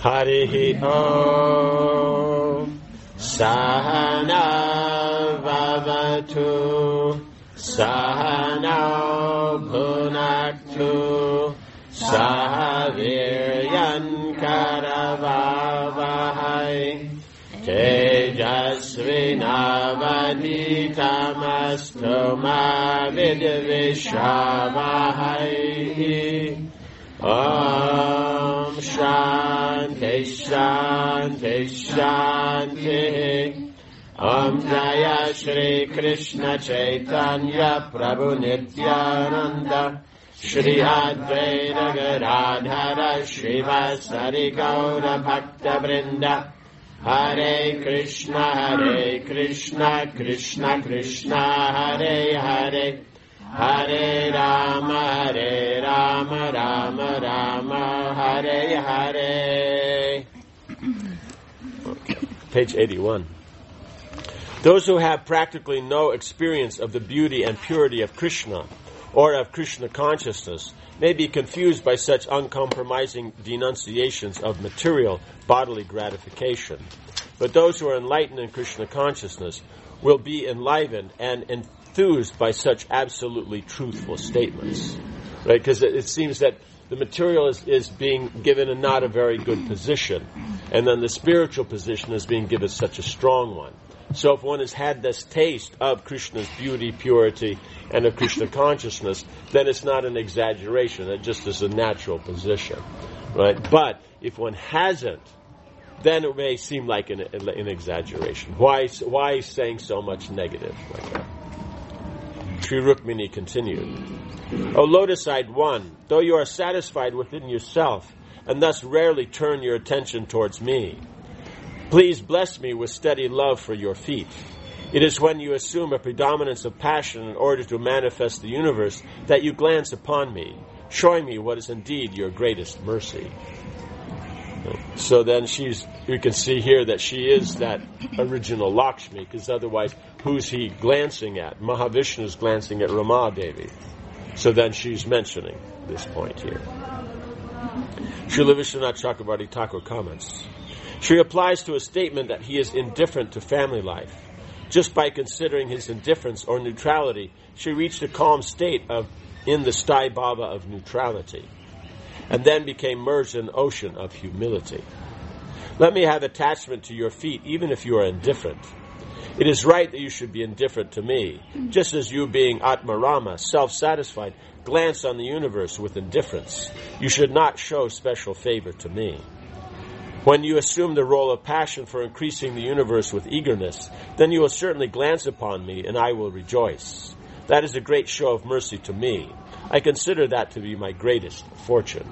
Harihi Om Sahana Vavatu Sahana Bhunaktu Sahaviryan Karavavahai Tejasvinavaditamastu ma vidvishavahai Om Shanti Shanti Shanti Om Jaya Shri Krishna Chaitanya Prabhu Nityananda Shri Advaita Gadadhara Srivasari Gaura Bhakta Vrinda Hare Krishna Krishna Krishna Hare Hare Hare Rama Rama Rama Hare Hare. Okay. Page 81. Those who have practically no experience of the beauty and purity of Krishna or of Krishna consciousness may be confused by such uncompromising denunciations of material bodily gratification. But those who are enlightened in Krishna consciousness will be enlivened and enthused by such absolutely truthful statements. Right? Because it seems that the material is being given a not a very good position, and then the spiritual position is being given such a strong one. So if one has had this taste of Krishna's beauty, purity, and of Krishna consciousness, then it's not an exaggeration. It just is a natural position, right? But if one hasn't, then it may seem like an exaggeration. Why saying so much negative like that? Sri Rukmini continued, O lotus-eyed one, though you are satisfied within yourself, and thus rarely turn your attention towards me, please bless me with steady love for your feet. It is when you assume a predominance of passion in order to manifest the universe that you glance upon me, showing me what is indeed your greatest mercy. So then you can see here that she is that original Lakshmi, because otherwise, who's he glancing at? Mahavishnu is glancing at Rama Devi. So then she's mentioning this point here. Srila Vishwanath Chakravarti Thakur comments, she applies to a statement that he is indifferent to family life. Just by considering his indifference or neutrality, she reached a calm state in the Sthai Bhava of neutrality, and then became merged in an ocean of humility. Let me have attachment to your feet, even if you are indifferent. It is right that you should be indifferent to me, just as you, being Atmarama, self-satisfied, glance on the universe with indifference. You should not show special favor to me. When you assume the role of passion for increasing the universe with eagerness, then you will certainly glance upon me, and I will rejoice. That is a great show of mercy to me. I consider that to be my greatest fortune.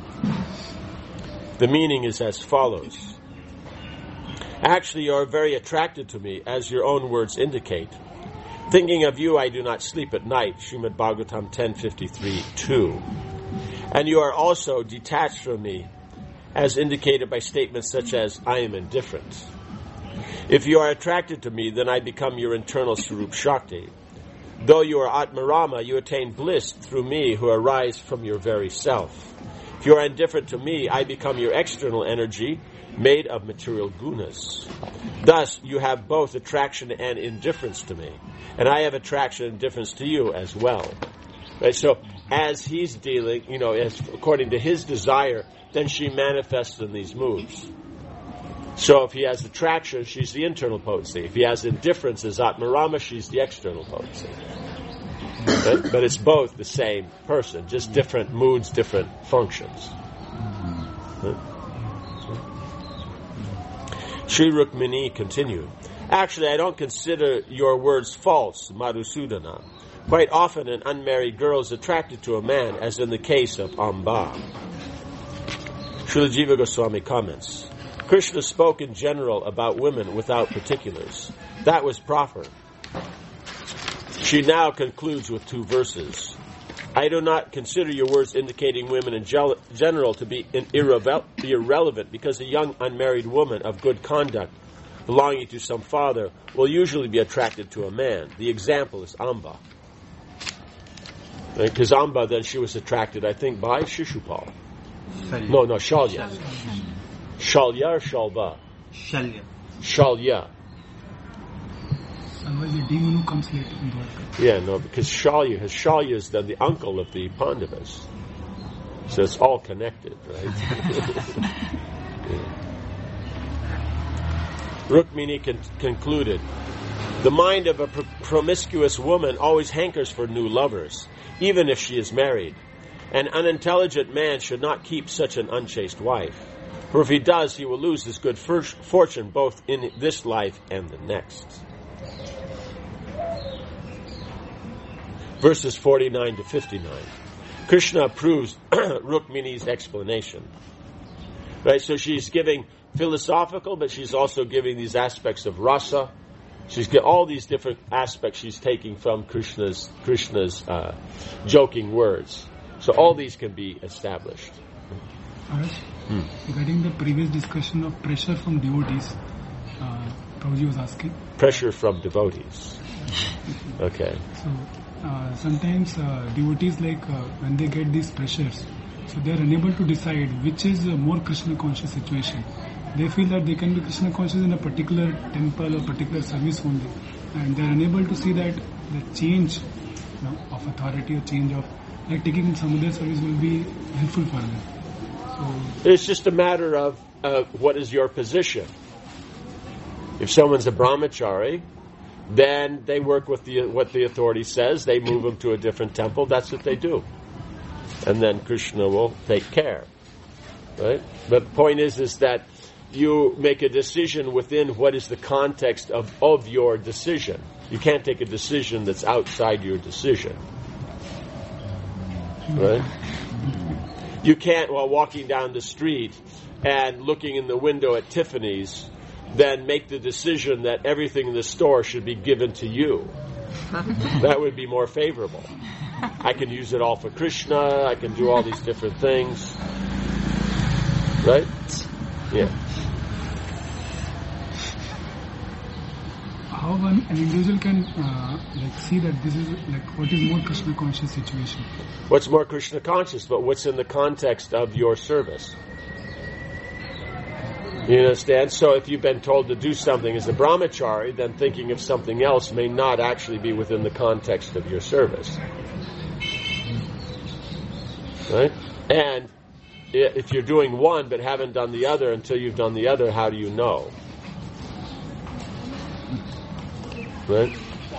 The meaning is as follows. Actually, you are very attracted to me, as your own words indicate. Thinking of you, I do not sleep at night, Srimad Bhagavatam 10:53-2. And you are also detached from me, as indicated by statements such as, I am indifferent. If you are attracted to me, then I become your internal Sarup Shakti. Though you are Atmarama, you attain bliss through me who arise from your very self. If you are indifferent to me, I become your external energy, made of material gunas. Thus, you have both attraction and indifference to me, and I have attraction and indifference to you as well. Right? So, as he's dealing, according to his desire, then she manifests in these moves. So if he has attraction, she's the internal potency. If he has indifference as Atmarama, she's the external potency. But it's both the same person, just different moods, different functions. Sri Rukmini continued, actually, I don't consider your words false, Madhusudana. Quite often an unmarried girl is attracted to a man, as in the case of Amba. Srila Jiva Goswami comments, Krishna spoke in general about women without particulars. That was proper. She now concludes with 2 verses. I do not consider your words indicating women in general to be irrelevant, because a young unmarried woman of good conduct belonging to some father will usually be attracted to a man. The example is Amba. Because Amba, then she was attracted, I think, by Shishupal. No, Shalya. Shalya or Shalva? Shalya. Shalya. Otherwise the demon who comes later in Dwarka. Yeah, no, because Shalya is then the uncle of the Pandavas. So it's all connected, right? Yeah. Rukmini concluded, the mind of a promiscuous woman always hankers for new lovers, even if she is married. An unintelligent man should not keep such an unchaste wife, for if he does, he will lose his good fortune both in this life and the next. Verses 49 to 59. Krishna approves Rukmini's explanation. Right, so she's giving philosophical, but she's also giving these aspects of rasa. She's got all these different aspects she's taking from Krishna's joking words. So all these can be established. Regarding the previous discussion of pressure from devotees, Prabhuji was asking. Pressure from devotees. Okay. So sometimes devotees when they get these pressures, so they are unable to decide which is a more Krishna conscious situation. They feel that they can be Krishna conscious in a particular temple or particular service only, and they are unable to see that the change of authority or change of taking some other service will be helpful for them. So it's just a matter of what is your position. If someone's a brahmachari, then they work with what the authority says. They move them to a different temple. That's what they do. And then Krishna will take care. Right? But the point is that you make a decision within what is the context of your decision. You can't take a decision that's outside your decision. Right? You can't, while walking down the street and looking in the window at Tiffany's, then make the decision that everything in the store should be given to you. That would be more favorable. I can use it all for Krishna, I can do all these different things. Right? Yeah. How an individual can see that this is what is more Krishna conscious situation? What's more Krishna conscious, but what's in the context of your service? You understand? So if you've been told to do something as a brahmachari, then thinking of something else may not actually be within the context of your service. Right? And if you're doing one but haven't done the other until you've done the other, how do you know? Right?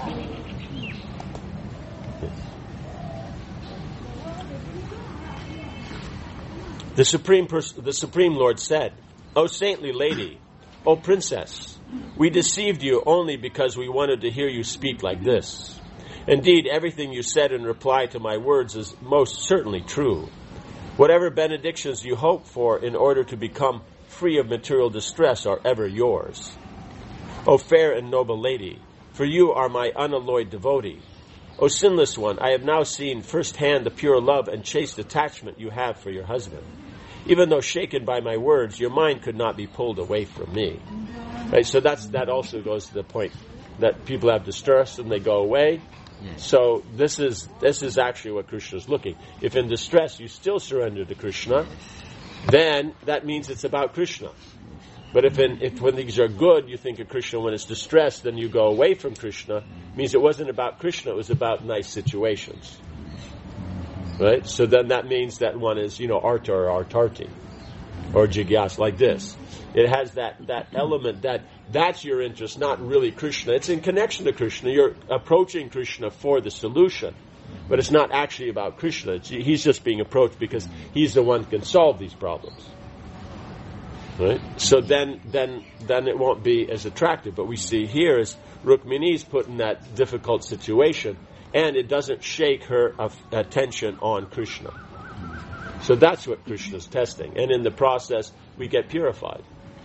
The Supreme Lord said, O saintly lady, O princess, we deceived you only because we wanted to hear you speak like this. Indeed, everything you said in reply to my words is most certainly true. Whatever benedictions you hope for in order to become free of material distress are ever yours. O fair and noble lady, for you are my unalloyed devotee. O sinless one, I have now seen firsthand the pure love and chaste attachment you have for your husband. Even though shaken by my words, your mind could not be pulled away from me. Right, so that also goes to the point that people have distress and they go away. Yes. So this is actually what Krishna is looking. If in distress you still surrender to Krishna, then that means it's about Krishna. But if when things are good, you think of Krishna. When it's distressed, then you go away from Krishna. It means it wasn't about Krishna; it was about nice situations. Right? So then that means that one is, arta or artarti, or jigyas, like this. It has that element that's your interest, not really Krishna. It's in connection to Krishna. You're approaching Krishna for the solution, but it's not actually about Krishna. He's just being approached because he's the one who can solve these problems. Right? So then it won't be as attractive. But we see here is Rukmini's put in that difficult situation, and it doesn't shake her attention on Krishna. So that's what Krishna's testing. And in the process, we get purified.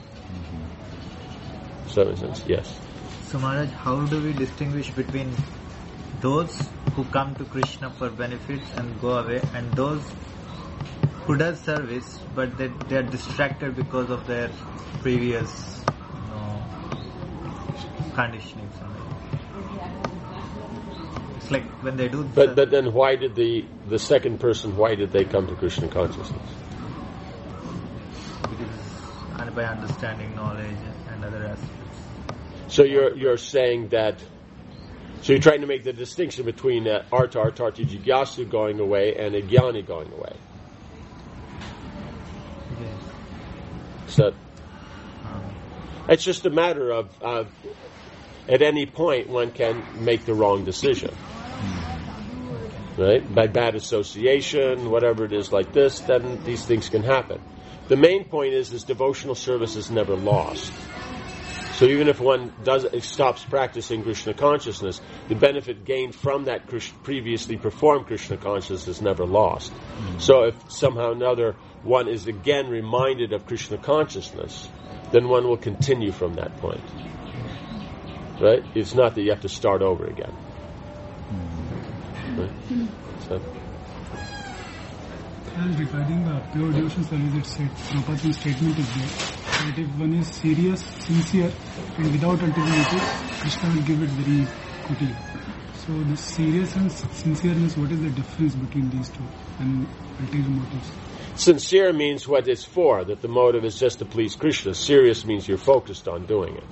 So, in a sense, yes. So, Maharaj, how do we distinguish between those who come to Krishna for benefits and go away, and those who does service, but they are distracted because of their previous conditioning? It's like when they do... But then why did the second person, why did they come to Krishna consciousness? Because and by understanding knowledge and other aspects. So you're saying that. So you're trying to make the distinction between artha, artharthi jigyasu going away and a jnani going away. Yes. So it's just a matter of at any point one can make the wrong decision. Right? By bad association, whatever it is like this, then these things can happen. The main point is devotional service is never lost. So even if one stops practicing Krishna consciousness, the benefit gained from that previously performed Krishna consciousness is never lost. So if somehow or another one is again reminded of Krishna consciousness, then one will continue from that point. Right? It's not that you have to start over again. Right? So. And regarding pure devotion service, it said, Prabhupada's statement is there, that if one is serious, sincere, and without ulterior motive, Krishna will give it very quickly. So this serious and sincereness, what is the difference between these two and ulterior motives? Sincere means what it's for, that the motive is just to please Krishna. Serious means you're focused on doing it.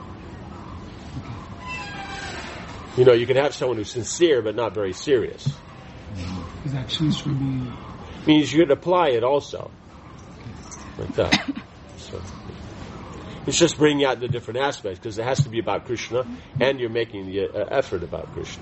You know, you can have someone who's sincere but not very serious. His actions should be... Means you should apply it also. Like that. So, it's just bringing out the different aspects, because it has to be about Krishna, and you're making the effort about Krishna.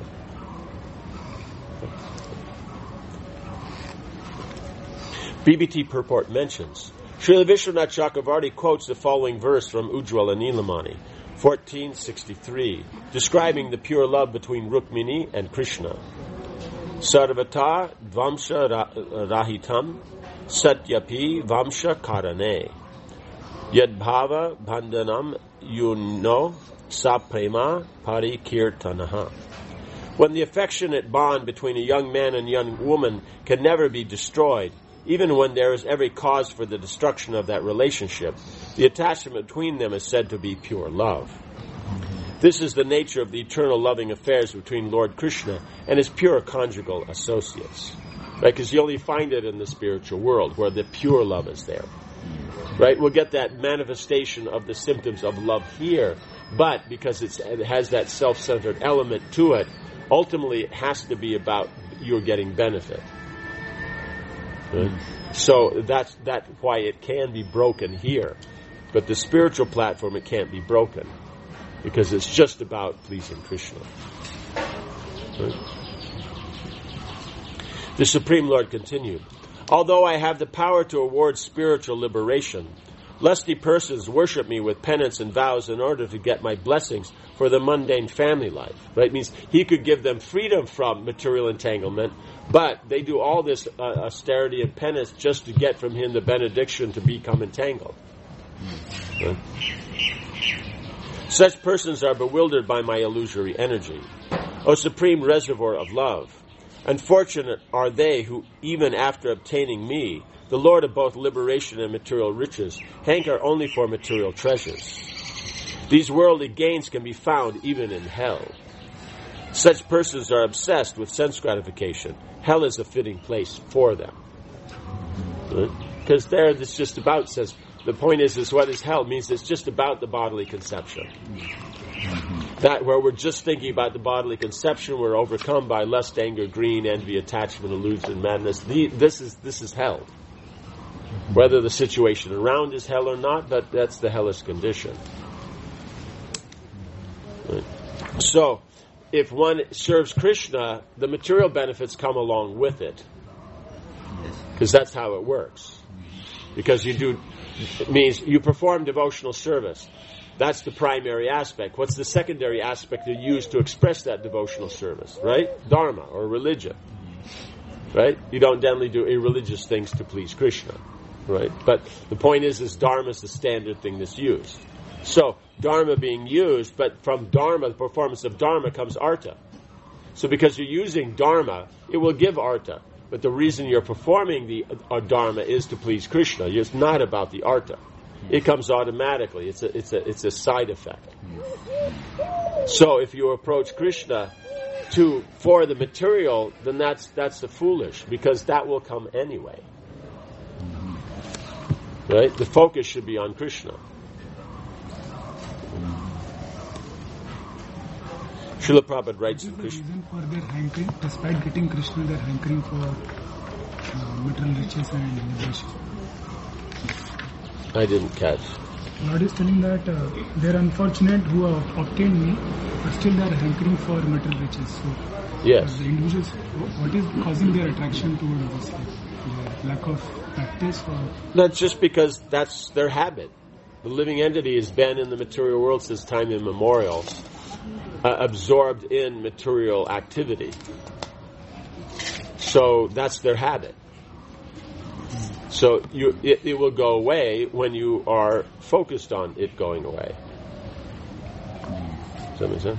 BBT purport mentions, Srila Vishwanath Chakravarti quotes the following verse from Ujjwala Nilamani, 1463, describing the pure love between Rukmini and Krishna. Sarvata Vamsha Rahitam Satyapi Vamsha Karane Yadbhava Bandhanam Yuno Saprema Parikirtanaha. When the affectionate bond between a young man and young woman can never be destroyed, even when there is every cause for the destruction of that relationship, the attachment between them is said to be pure love. This is the nature of the eternal loving affairs between Lord Krishna and his pure conjugal associates. Right? Because you only find it in the spiritual world where the pure love is there. Right? We'll get that manifestation of the symptoms of love here, but because it has that self-centered element to it, ultimately it has to be about you're getting benefit. Right? So that's why it can be broken here. But the spiritual platform, it can't be broken. Because it's just about pleasing Krishna. Right? The Supreme Lord continued, although I have the power to award spiritual liberation, lusty persons worship me with penance and vows in order to get my blessings for the mundane family life. Right? It means he could give them freedom from material entanglement, but they do all this austerity and penance just to get from him the benediction to become entangled. Right? Such persons are bewildered by my illusory energy. O Supreme Reservoir of Love, unfortunate are they who, even after obtaining me, the Lord of both liberation and material riches, hanker only for material treasures. These worldly gains can be found even in hell. Such persons are obsessed with sense gratification. Hell is a fitting place for them. Because there it's just about, says, the point is what is hell means it's just about the bodily conception. That where we're just thinking about the bodily conception, we're overcome by lust, anger, greed, envy, attachment, illusion, madness. This is hell. Whether the situation around is hell or not, but that's the hellish condition. Right. So, if one serves Krishna, the material benefits come along with it. Because that's how it works. Because it means you perform devotional service. That's the primary aspect. What's the secondary aspect you use to express that devotional service? Right? Dharma, or religion. Right? You don't generally do irreligious things to please Krishna. Right? But the point is Dharma is the standard thing that's used. So, Dharma being used, but from Dharma, the performance of Dharma comes Artha. So because you're using Dharma, it will give Artha. But the reason you're performing the Dharma is to please Krishna. It's not about the Artha. It comes automatically. It's a side effect. So if you approach Krishna for the material, then that's the foolish, because that will come anyway. Right? The focus should be on Krishna. Srila Prabhupada writes in Krishna. What is the reason for their hankering? Despite getting Krishna, they're hankering for material riches and liberation. I didn't catch. Lord is telling that they're unfortunate who have obtained me, but still they're hankering for material riches. So, Yes. the individuals, what is causing their attraction towards this? Like, their lack of practice, or That's just because that's their habit. The living entity has been in the material world since time immemorial, absorbed in material activity. So that's their habit. So it will go away when you are focused on it going away. Does that make sense?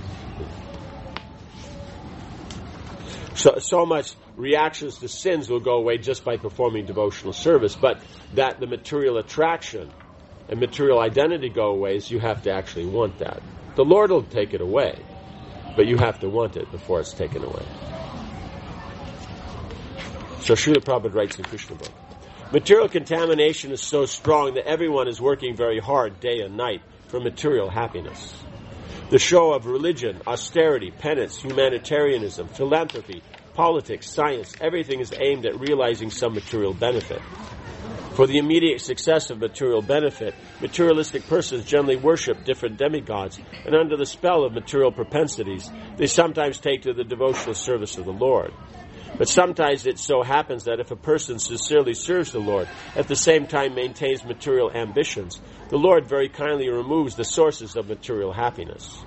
So much reactions to sins will go away just by performing devotional service, but that the material attraction and material identity go away, you have to actually want that. The Lord will take it away, but you have to want it before it's taken away. So Srila Prabhupada writes in Krishna book, material contamination is so strong that everyone is working very hard day and night for material happiness. The show of religion, austerity, penance, humanitarianism, philanthropy, politics, science, everything is aimed at realizing some material benefit. For the immediate success of material benefit, materialistic persons generally worship different demigods, and under the spell of material propensities, they sometimes take to the devotional service of the Lord. But sometimes it so happens that if a person sincerely serves the Lord, at the same time maintains material ambitions, the Lord very kindly removes the sources of material happiness.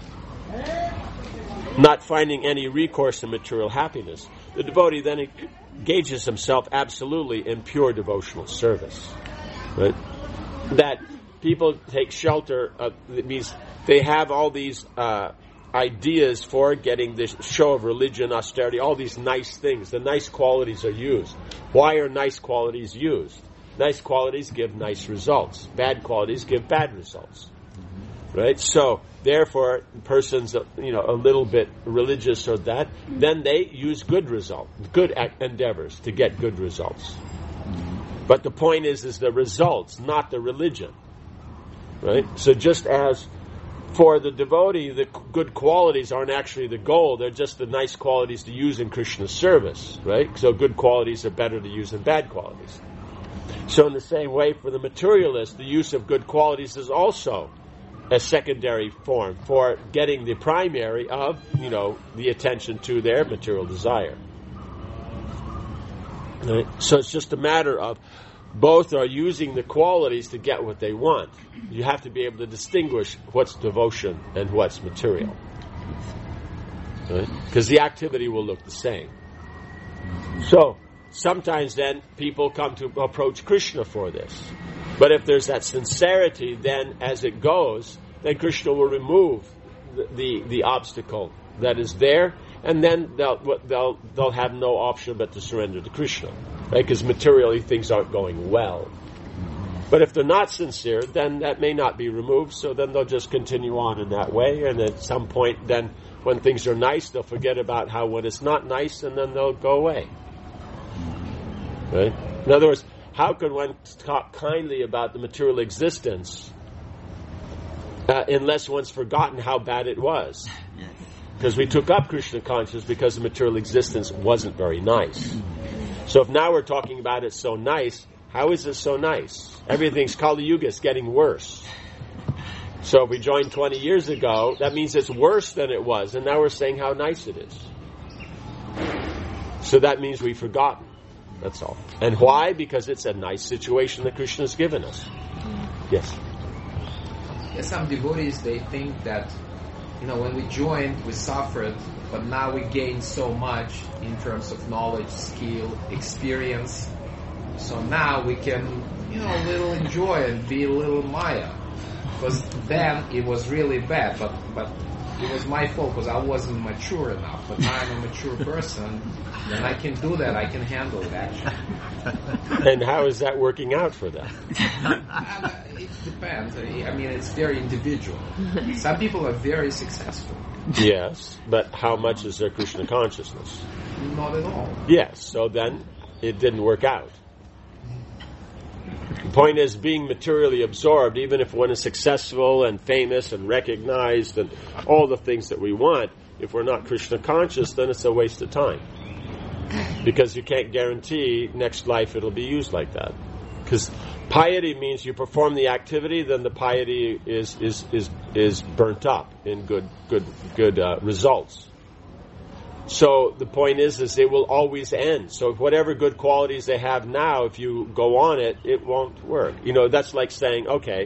Not finding any recourse to material happiness, the devotee then engages himself absolutely in pure devotional service. Right? That people take shelter of, it means they have all these ideas for getting this show of religion, austerity, all these nice things. The nice qualities are used. Why are nice qualities used? Nice qualities give nice results. Bad qualities give bad results. Right? So, therefore, persons, a little bit religious or that, then they use good endeavors to get good results. But the point is the results, not the religion. Right? So just as for the devotee, the good qualities aren't actually the goal, they're just the nice qualities to use in Krishna's service, right? So good qualities are better to use than bad qualities. So in the same way, for the materialist, the use of good qualities is also a secondary form for getting the primary of, the attention to their material desire. Right? So it's just a matter of both are using the qualities to get what they want. You have to be able to distinguish what's devotion and what's material. Right? Because the activity will look the same. So, sometimes then people come to approach Krishna for this. But if there's that sincerity, then as it goes, then Krishna will remove the obstacle that is there, and then they'll have no option but to surrender to Krishna, right? Because materially things aren't going well. But if they're not sincere, then that may not be removed, so then they'll just continue on in that way, and at some point then when things are nice, they'll forget about how when it's not nice, and then they'll go away. Right? In other words, how can one talk kindly about the material existence unless one's forgotten how bad it was? Because we took up Krishna consciousness because the material existence wasn't very nice. So if now we're talking about it so nice, how is it so nice? Everything's Kali Yuga, it's getting worse. So if we joined 20 years ago, that means it's worse than it was, and now we're saying how nice it is. So that means we've forgotten. That's all. And why? Because it's a nice situation that Krishna's given us. Yes? Yes, some devotees, they think that, when we joined, we suffered, but now we gain so much in terms of knowledge, skill, experience. So now we can, a little enjoy and be a little Maya. Because then it was really bad, but it was my fault because I wasn't mature enough. But now I'm a mature person, then I can do that. I can handle it, actually. And how is that working out for them? It depends. It's very individual. Some people are very successful. Yes, but how much is their Krishna consciousness? Not at all. Yes, so then it didn't work out. The point is being materially absorbed, even if one is successful and famous and recognized and all the things that we want, if we're not Krishna conscious, then it's a waste of time. Because you can't guarantee next life it'll be used like that. Because piety means you perform the activity, then the piety is burnt up in good results. So the point is it will always end. So if whatever good qualities they have now, if you go on it, it won't work. That's like saying, okay,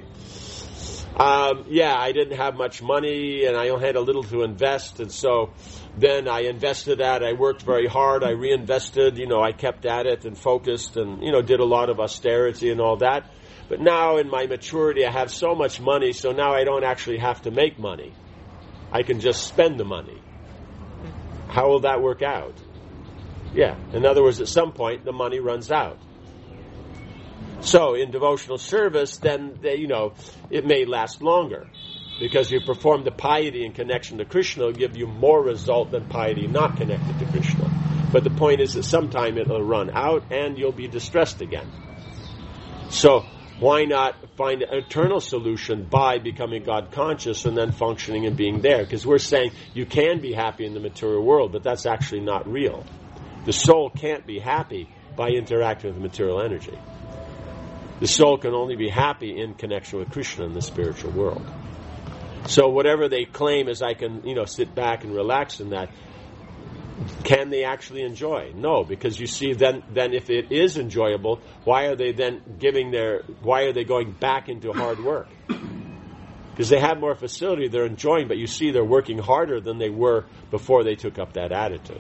I didn't have much money and I only had a little to invest, and so then I invested that, I worked very hard, I reinvested, I kept at it and focused and, did a lot of austerity and all that. But now in my maturity I have so much money, so now I don't actually have to make money. I can just spend the money. How will that work out? Yeah, in other words, at some point the money runs out. So in devotional service, then it may last longer, because you perform the piety in connection to Krishna will give you more result than piety not connected to Krishna. But the point is that sometime it'll run out and you'll be distressed again. So why not find an eternal solution by becoming God conscious and then functioning and being there? Because we're saying you can be happy in the material world, but that's actually not real. The soul can't be happy by interacting with material energy. The soul can only be happy in connection with Krishna in the spiritual world. So whatever they claim is I can, sit back and relax in that, can they actually enjoy? No, because you see, then if it is enjoyable, why are they going back into hard work? Because they have more facility, they're enjoying, but you see they're working harder than they were before they took up that attitude.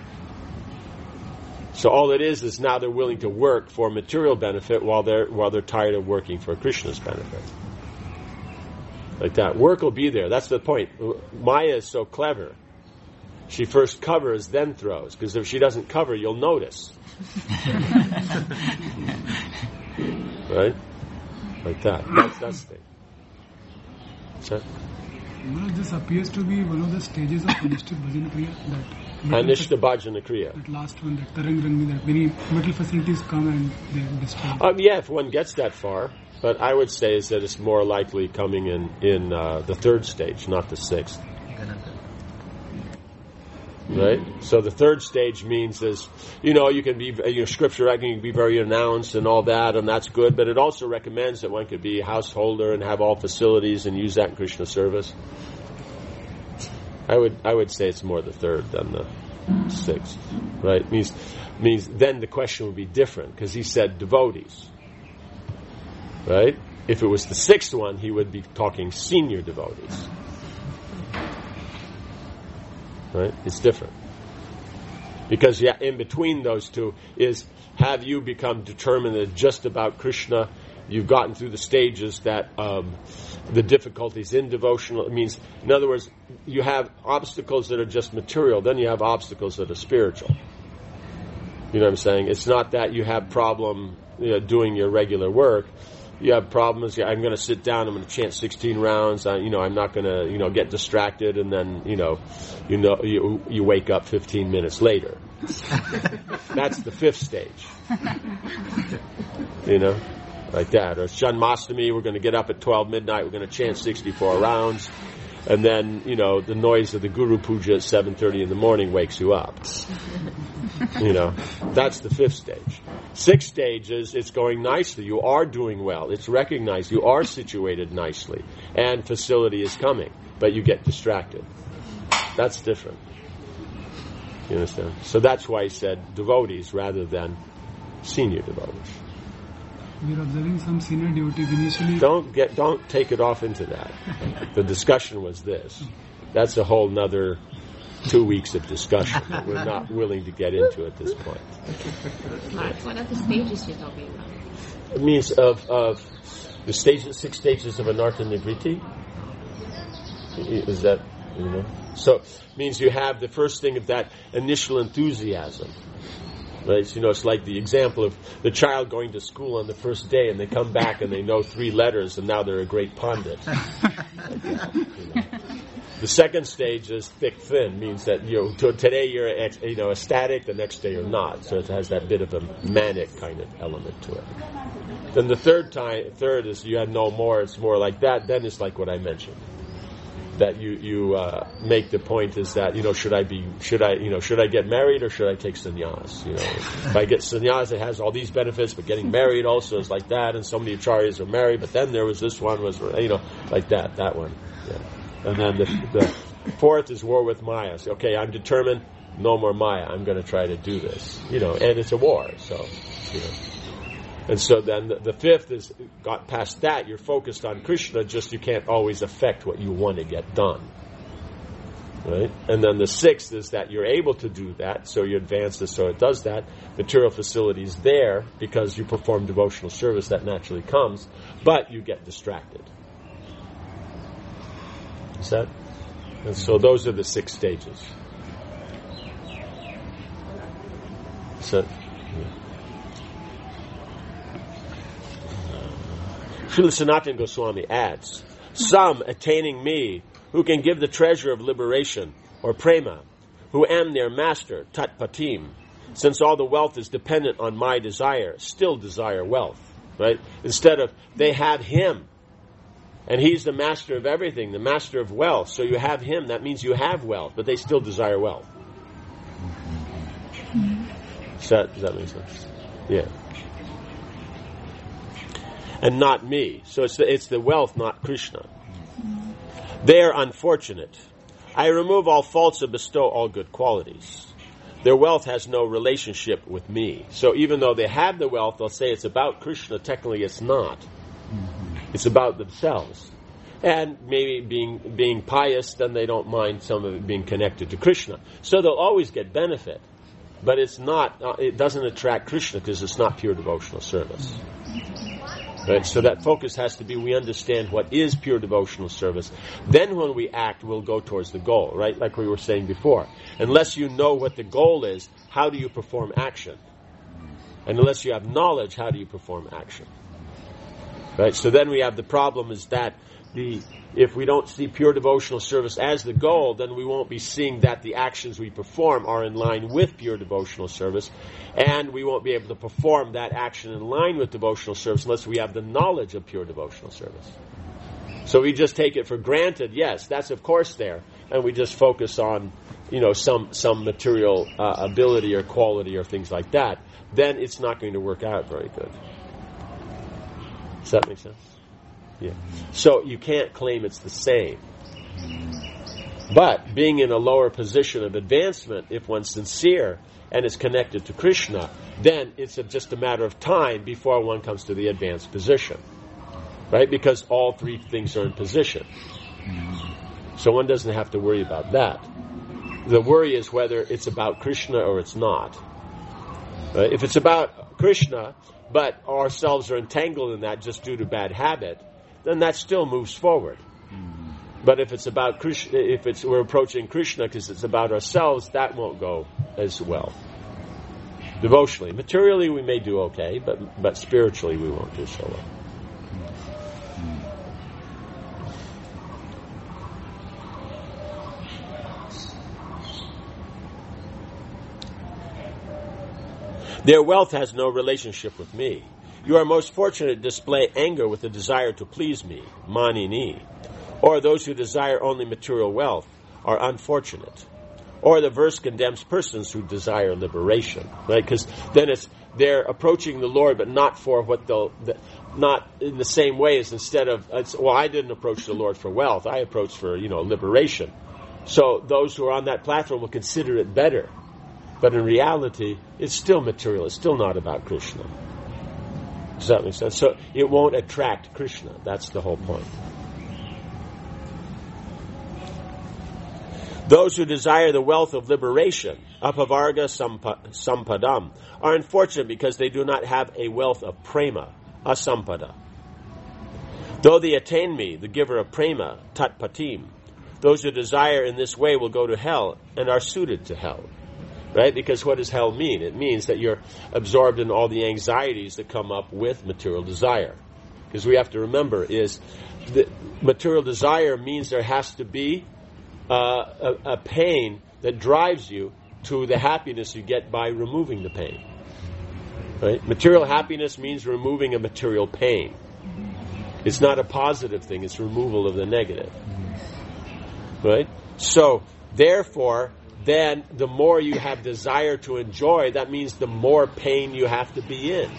So all it is now they're willing to work for material benefit while they're tired of working for Krishna's benefit. Like that. Work will be there. That's the point. Maya is so clever. She first covers, then throws. Because if she doesn't cover, you'll notice. Right? Like that. That's the thing. So, this appears to be one of the stages of Anishta Bhajana Kriya. Anishta Bhajana Kriya. That last one, that Tarang Rangni, that many metal facilities come and they destroy. If one gets that far. But I would say is that it's more likely coming in the third stage, not the sixth. Right? So the third stage means you can be, scripture writing can be very announced and all that, and that's good, but it also recommends that one could be a householder and have all facilities and use that in Krishna service. I would say it's more the third than the sixth. Right? Means then the question would be different, because he said devotees. Right? If it was the sixth one, he would be talking senior devotees. Right? It's different. Because in between those two is, have you become determined just about Krishna? You've gotten through the stages that the difficulties in devotional, it means, in other words, you have obstacles that are just material, then you have obstacles that are spiritual. You know what I'm saying? It's not that you have problem doing your regular work. You have problems. I'm going to sit down. I'm going to chant 16 rounds. I'm not going to, get distracted, and then, you wake up 15 minutes later. That's the fifth stage. Like that. Or Janmashtami, we're going to get up at 12 midnight. We're going to chant 64 rounds, and then, the noise of the Guru Puja at 7:30 in the morning wakes you up. That's the fifth stage. Sixth stage is it's going nicely. You are doing well. It's recognized. You are situated nicely. And facility is coming. But you get distracted. That's different. You understand? So that's why he said devotees rather than senior devotees. We're observing some senior devotees initially. Don't take it off into that. The discussion was this. That's a whole nother 2 weeks of discussion that we're not willing to get into at this point. What are the stages you're talking about? It means of the stages, 6 stages of Anartha Nivriti. Is that, So it means you have the first thing of that initial enthusiasm. Right? So, it's like the example of the child going to school on the first day and they come back and they know 3 letters and now they're a great pundit. The second stage is thick-thin, means that today you're ecstatic, the next day you're not. So it has that bit of a manic kind of element to it. Then the third is you have no more. It's more like that. Then it's like what I mentioned, that you make the point is that should I get married or should I take sannyas? If I get sannyas, it has all these benefits, but getting married also is like that. And so many acharyas are married, but then there was this one like that one. Yeah. And then the fourth is war with Maya. So, okay, I'm determined, no more Maya. I'm going to try to do this. And it's a war. So, And so then the fifth is, got past that, you're focused on Krishna, just you can't always affect what you want to get done. Right? And then the sixth is that you're able to do that, so you advance this, so it does that. Material facilities there, because you perform devotional service, that naturally comes, but you get distracted. Is that? And so those are the 6 stages. So, Srila Sanatana Goswami adds, some attaining me, who can give the treasure of liberation, or prema, who am their master, tatpatim, since all the wealth is dependent on my desire, still desire wealth. Right? Instead of, they have him, and he's the master of everything, the master of wealth. So you have him, that means you have wealth, but they still desire wealth. Does that make sense? Yeah. And not me. So it's the wealth, not Krishna. They are unfortunate. I remove all faults and bestow all good qualities. Their wealth has no relationship with me. So even though they have the wealth, they'll say it's about Krishna. Technically, it's not. It's about themselves. And maybe being pious, then they don't mind some of it being connected to Krishna. So they'll always get benefit. But it's not. It doesn't attract Krishna because it's not pure devotional service. Right? So that focus has to be, we understand what is pure devotional service. Then when we act, we'll go towards the goal, right? Like we were saying before. Unless you know what the goal is, how do you perform action? And unless you have knowledge, how do you perform action? Right? So then we have the problem is that if we don't see pure devotional service as the goal, then we won't be seeing that the actions we perform are in line with pure devotional service, and we won't be able to perform that action in line with devotional service unless we have the knowledge of pure devotional service. So we just take it for granted, yes, that's of course there, and we just focus on, some material ability or quality or things like that. Then it's not going to work out very good. Does that make sense? Yeah. So you can't claim it's the same. But being in a lower position of advancement, if one's sincere and is connected to Krishna, then it's just a matter of time before one comes to the advanced position. Right? Because all 3 things are in position. So one doesn't have to worry about that. The worry is whether it's about Krishna or it's not. Right? If it's about Krishna, but ourselves are entangled in that just due to bad habit, then that still moves forward. But if it's about Krishna, we're approaching Krishna because it's about ourselves, that won't go as well. Devotionally, materially we may do okay, but spiritually we won't do so well. Their wealth has no relationship with me. You are most fortunate to display anger with the desire to please me, manini. Or those who desire only material wealth are unfortunate. Or the verse condemns persons who desire liberation, right? Because then they're approaching the Lord, but not for what not in the same way as instead of, I didn't approach the Lord for wealth. I approached for, liberation. So those who are on that platform will consider it better. But in reality, it's still material. It's still not about Krishna. Does that make sense? So it won't attract Krishna. That's the whole point. Those who desire the wealth of liberation, apavarga sampadam, are unfortunate because they do not have a wealth of prema, asampada. Though they attain me, the giver of prema, tatpatim, those who desire in this way will go to hell and are suited to hell. Right? Because what does hell mean? It means that you're absorbed in all the anxieties that come up with material desire. Because we have to remember is that material desire means there has to be a pain that drives you to the happiness you get by removing the pain. Right? Material happiness means removing a material pain. It's not a positive thing, it's removal of the negative. Right? So, therefore, then the more you have desire to enjoy, that means the more pain you have to be in.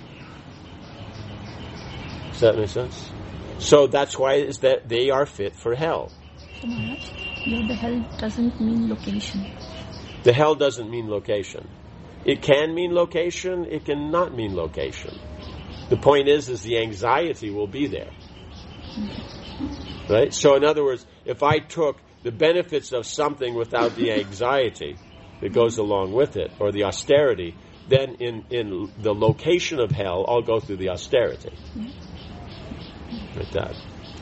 Does that make sense? So that's why it's that they are fit for hell. So Maharaj, the hell doesn't mean location. The hell doesn't mean location. It can mean location, it can not mean location. The point is the anxiety will be there. Right? So in other words, if I took the benefits of something without the anxiety that goes along with it, or the austerity, then in the location of hell, I'll go through the austerity. Like that.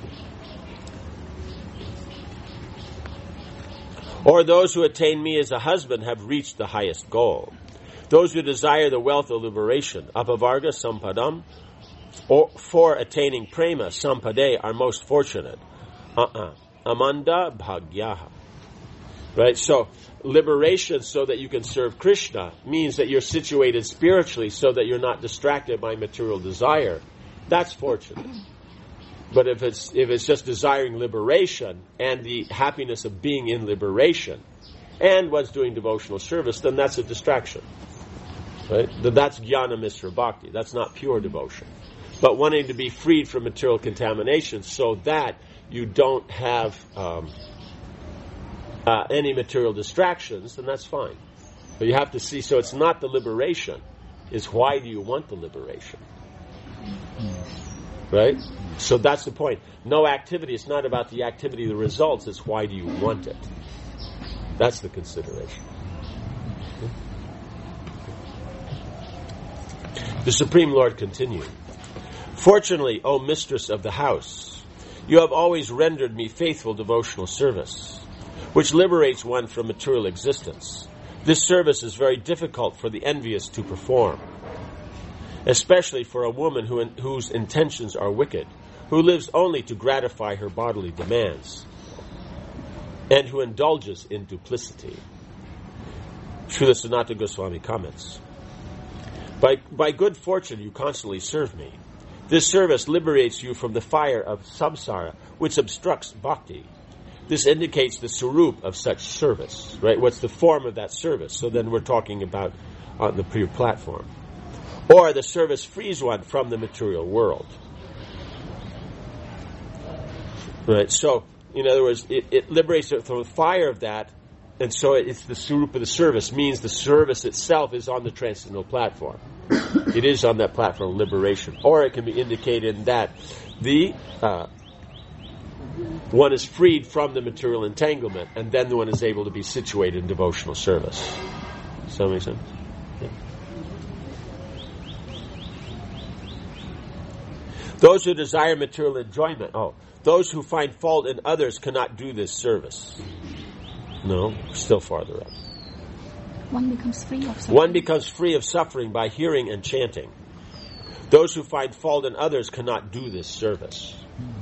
Or those who attain me as a husband have reached the highest goal. Those who desire the wealth of liberation, apavarga sampadam, or for attaining prema sampade are most fortunate. Amanda bhagyaha. Right? So, liberation so that you can serve Krishna means that you're situated spiritually so that you're not distracted by material desire. That's fortunate. But if it's just desiring liberation and the happiness of being in liberation and one's doing devotional service, then that's a distraction. Right? That's jnana mishra bhakti. That's not pure devotion. But wanting to be freed from material contamination so that you don't have any material distractions, then that's fine. But you have to see, so it's not the liberation, it's why do you want the liberation? Right? So that's the point. No activity, it's not about the activity, the results, it's why do you want it? That's the consideration. The Supreme Lord continued, Fortunately, O mistress of the house, you have always rendered me faithful devotional service, which liberates one from material existence. This service is very difficult for the envious to perform, especially for a woman whose intentions are wicked, who lives only to gratify her bodily demands, and who indulges in duplicity. Srila Sanatana Goswami comments, By good fortune you constantly serve me. This service liberates you from the fire of samsara, which obstructs bhakti. This indicates the sarup of such service, right? What's the form of that service? So then we're talking about on the pure platform. Or the service frees one from the material world. Right? So, in other words, it liberates it from the fire of that, and so it's the sarup of the service, means the service itself is on the transcendental platform. It is on that platform of liberation. Or it can be indicated in that the one is freed from the material entanglement, and then the one is able to be situated in devotional service. Does that make sense? Yeah. Those who desire material enjoyment, those who find fault in others cannot do this service. No, still farther up. One becomes free of suffering. One becomes free of suffering by hearing and chanting. Those who find fault in others cannot do this service.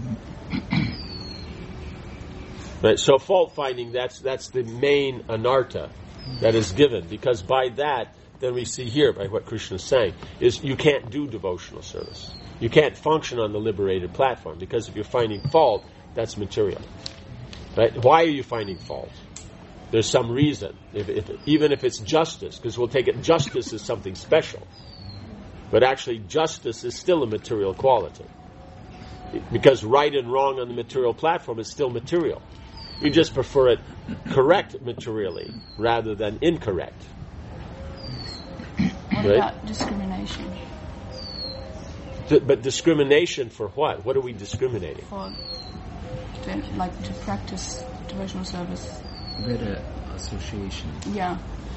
Right, so fault finding, that's the main anartha that is given, because by that, then we see here, by what Krishna is saying, is you can't do devotional service. You can't function on the liberated platform, because if you're finding fault, that's material. Right? Why are you finding fault? There's some reason, even if it's justice, because we'll take it, justice is something special. But actually, justice is still a material quality. Because right and wrong on the material platform is still material. You just prefer it correct materially rather than incorrect. What about discrimination? But discrimination for what? What are we discriminating? To practice devotional service. Better association. Yeah.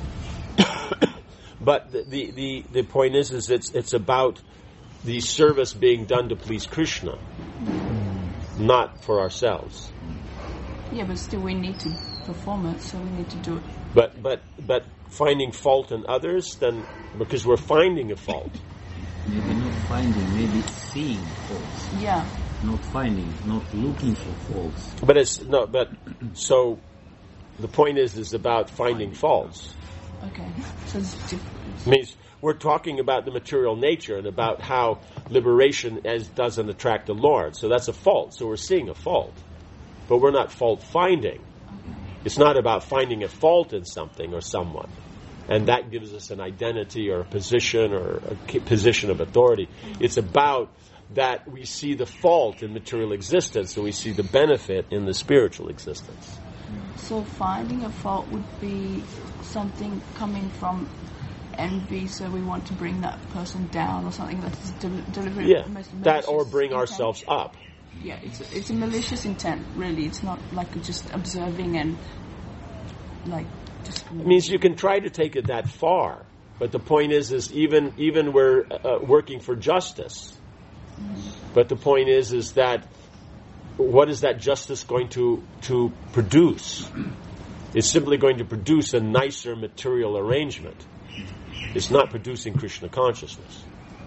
But the point is it's about the service being done to please Krishna, not for ourselves. Yeah, but still we need to perform it, so we need to do it. But finding fault in others, then because we're finding a fault. Maybe not finding, maybe seeing faults. Yeah. Not finding, not looking for faults. But it's no. But so The point is about finding faults. Okay. So it's different. Means we're talking about the material nature and about how liberation doesn't attract the Lord. So that's a fault. So we're seeing a fault. But we're not fault finding. Okay. It's not about finding a fault in something or someone. And that gives us an identity or a position or a position of authority. It's about that we see the fault in material existence and we see the benefit in the spiritual existence. So finding a fault would be something coming from envy, so we want to bring that person down or something that is deliberate. Yeah, that or bring intent. Ourselves up. Yeah, it's a malicious intent, really. It's not like just observing and like just... It means you can try to take it that far, but the point is even we're working for justice. But the point is that what is that justice going to produce? It's simply going to produce a nicer material arrangement. It's not producing Krishna consciousness.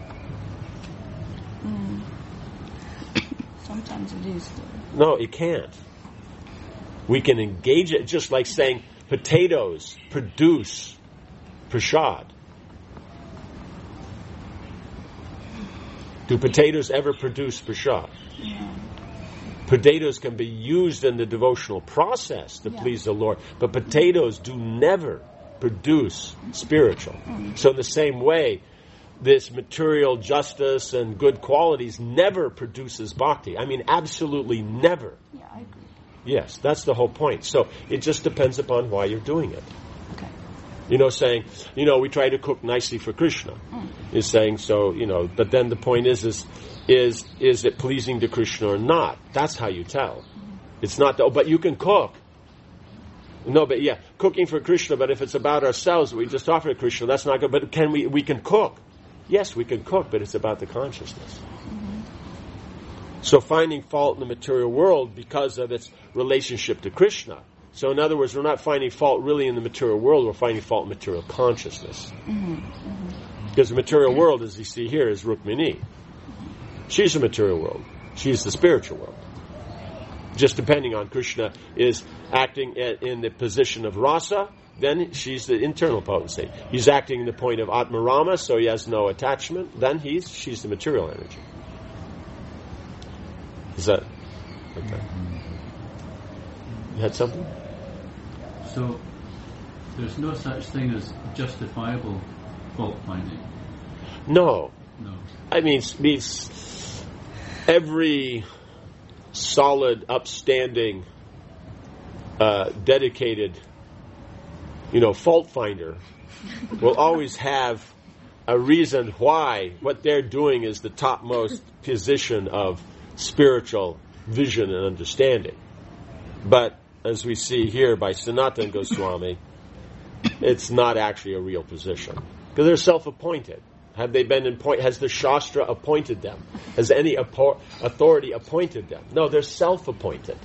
Sometimes it is, though. No, it can't. We can engage it, just like saying potatoes produce prasad. Do potatoes ever produce prasad? Yeah. Potatoes can be used in the devotional process to please the Lord, but potatoes do never produce spiritual. So in the same way, this material justice and good qualities never produces bhakti. I mean, absolutely never. Yeah, I agree. Yes, that's the whole point. So it just depends upon why you're doing it. Okay. Saying, we try to cook nicely for Krishna. Is saying, so, but then the point is it pleasing to Krishna or not? That's how you tell. It's not, but you can cook. No, but yeah, cooking for Krishna, but if it's about ourselves, we just offer to Krishna, that's not good. But we can cook. Yes, we can cook, but it's about the consciousness. So finding fault in the material world because of its relationship to Krishna. So in other words, we're not finding fault really in the material world, we're finding fault in material consciousness. Because the material world, as you see here, is Rukmini. She's the material world. She's the spiritual world. Just depending on Krishna is acting in the position of rasa, then she's the internal potency. He's acting in the point of Atmarama, so he has no attachment, then she's the material energy. Is that okay? You had something? So there's no such thing as justifiable fault finding? No. No. I mean, every solid, upstanding, dedicated, fault finder will always have a reason why what they're doing is the topmost position of spiritual vision and understanding. But as we see here by Sanatana Goswami, it's not actually a real position. Because they're self-appointed. Have they been has the Shastra appointed them? Has any authority appointed them? No, they're self-appointed.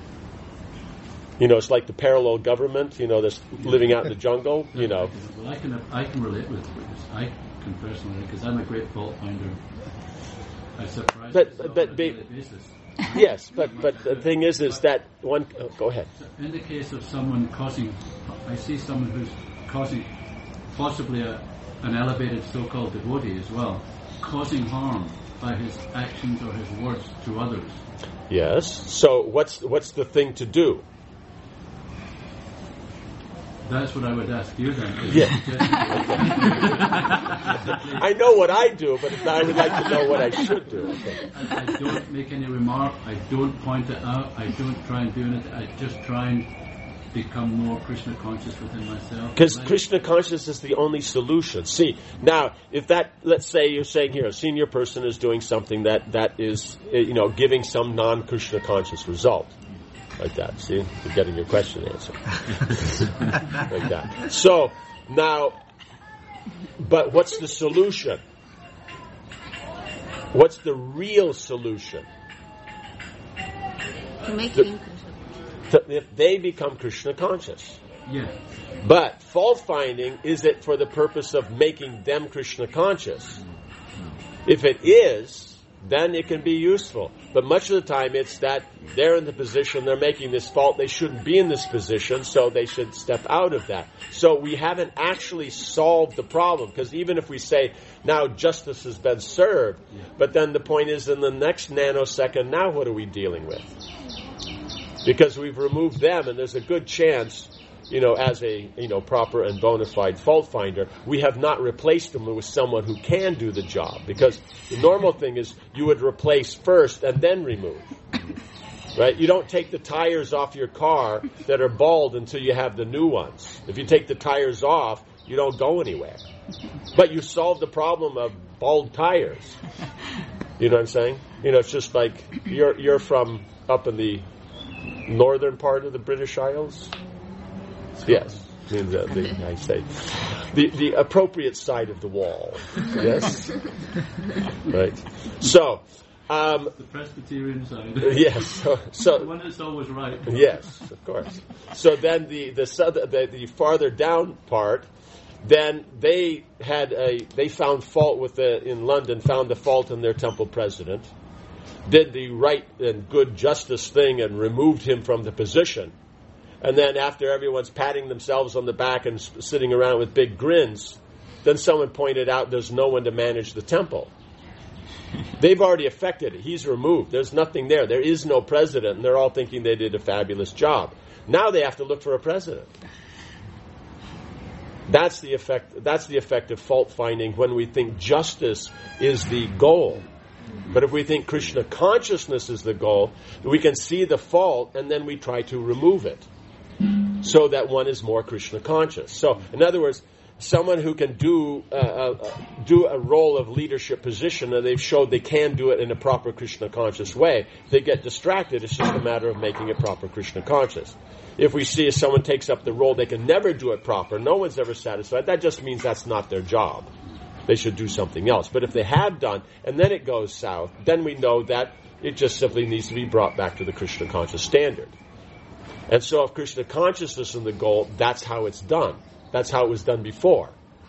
It's like the parallel government, that's living out in the jungle, Well, I can relate with this. I can personally, because I'm a great fault finder. I surprise myself on a daily basis. Yes, but the thing is that one... go ahead. In the case of someone I see someone who's causing possibly an elevated so-called devotee as well, causing harm by his actions or his words to others. Yes. So what's the thing to do? That's what I would ask you then. Yeah. I know what I do, but I would like to know what I should do. Okay. I don't make any remark. I don't point it out. I don't try and do anything. I just try and become more Krishna conscious within myself. Because Krishna consciousness is the only solution. See, now, if let's say you're saying here, a senior person is doing something that is, giving some non-Krishna conscious result. Like that. See? You're getting your question answered. Like that. So, now, but what's the solution? What's the real solution? To make him If they become Krishna conscious. Yeah. But fault finding, is it for the purpose of making them Krishna conscious? If it is, then it can be useful. But much of the time it's that they're in the position, they're making this fault, they shouldn't be in this position, so they should step out of that. So we haven't actually solved the problem, because even if we say, now justice has been served, but then the point is, in the next nanosecond, now what are we dealing with? Because we've removed them, and there's a good chance, as a proper and bona fide fault finder, we have not replaced them with someone who can do the job. Because the normal thing is you would replace first and then remove. Right? You don't take the tires off your car that are bald until you have the new ones. If you take the tires off, you don't go anywhere. But you solve the problem of bald tires. You know what I'm saying? It's just like you're from up in the northern part of the British Isles. Yes, means I say the appropriate side of the wall. Yes, right. So the Presbyterian side. Yes. So the one that's always right. Yes, of course. So then the farther down part, then they found fault in London, found the fault in their temple president, did the right and good justice thing and removed him from the position. And then after everyone's patting themselves on the back and sitting around with big grins, then someone pointed out there's no one to manage the temple. They've already affected it. He's removed. There's nothing there. There is no president, and they're all thinking they did a fabulous job. Now they have to look for a president. That's the effect of fault finding when we think justice is the goal. But if we think Krishna consciousness is the goal, we can see the fault and then we try to remove it so that one is more Krishna conscious. So, in other words, someone who can do a role of leadership position, and they've showed they can do it in a proper Krishna conscious way, they get distracted. It's just a matter of making it proper Krishna conscious. If we see if someone takes up the role, they can never do it proper, no one's ever satisfied, that just means that's not their job. They should do something else. But if they have done, and then it goes south, then we know that it just simply needs to be brought back to the Krishna conscious standard. And so if Krishna consciousness is the goal, that's how it's done. That's how it was done before.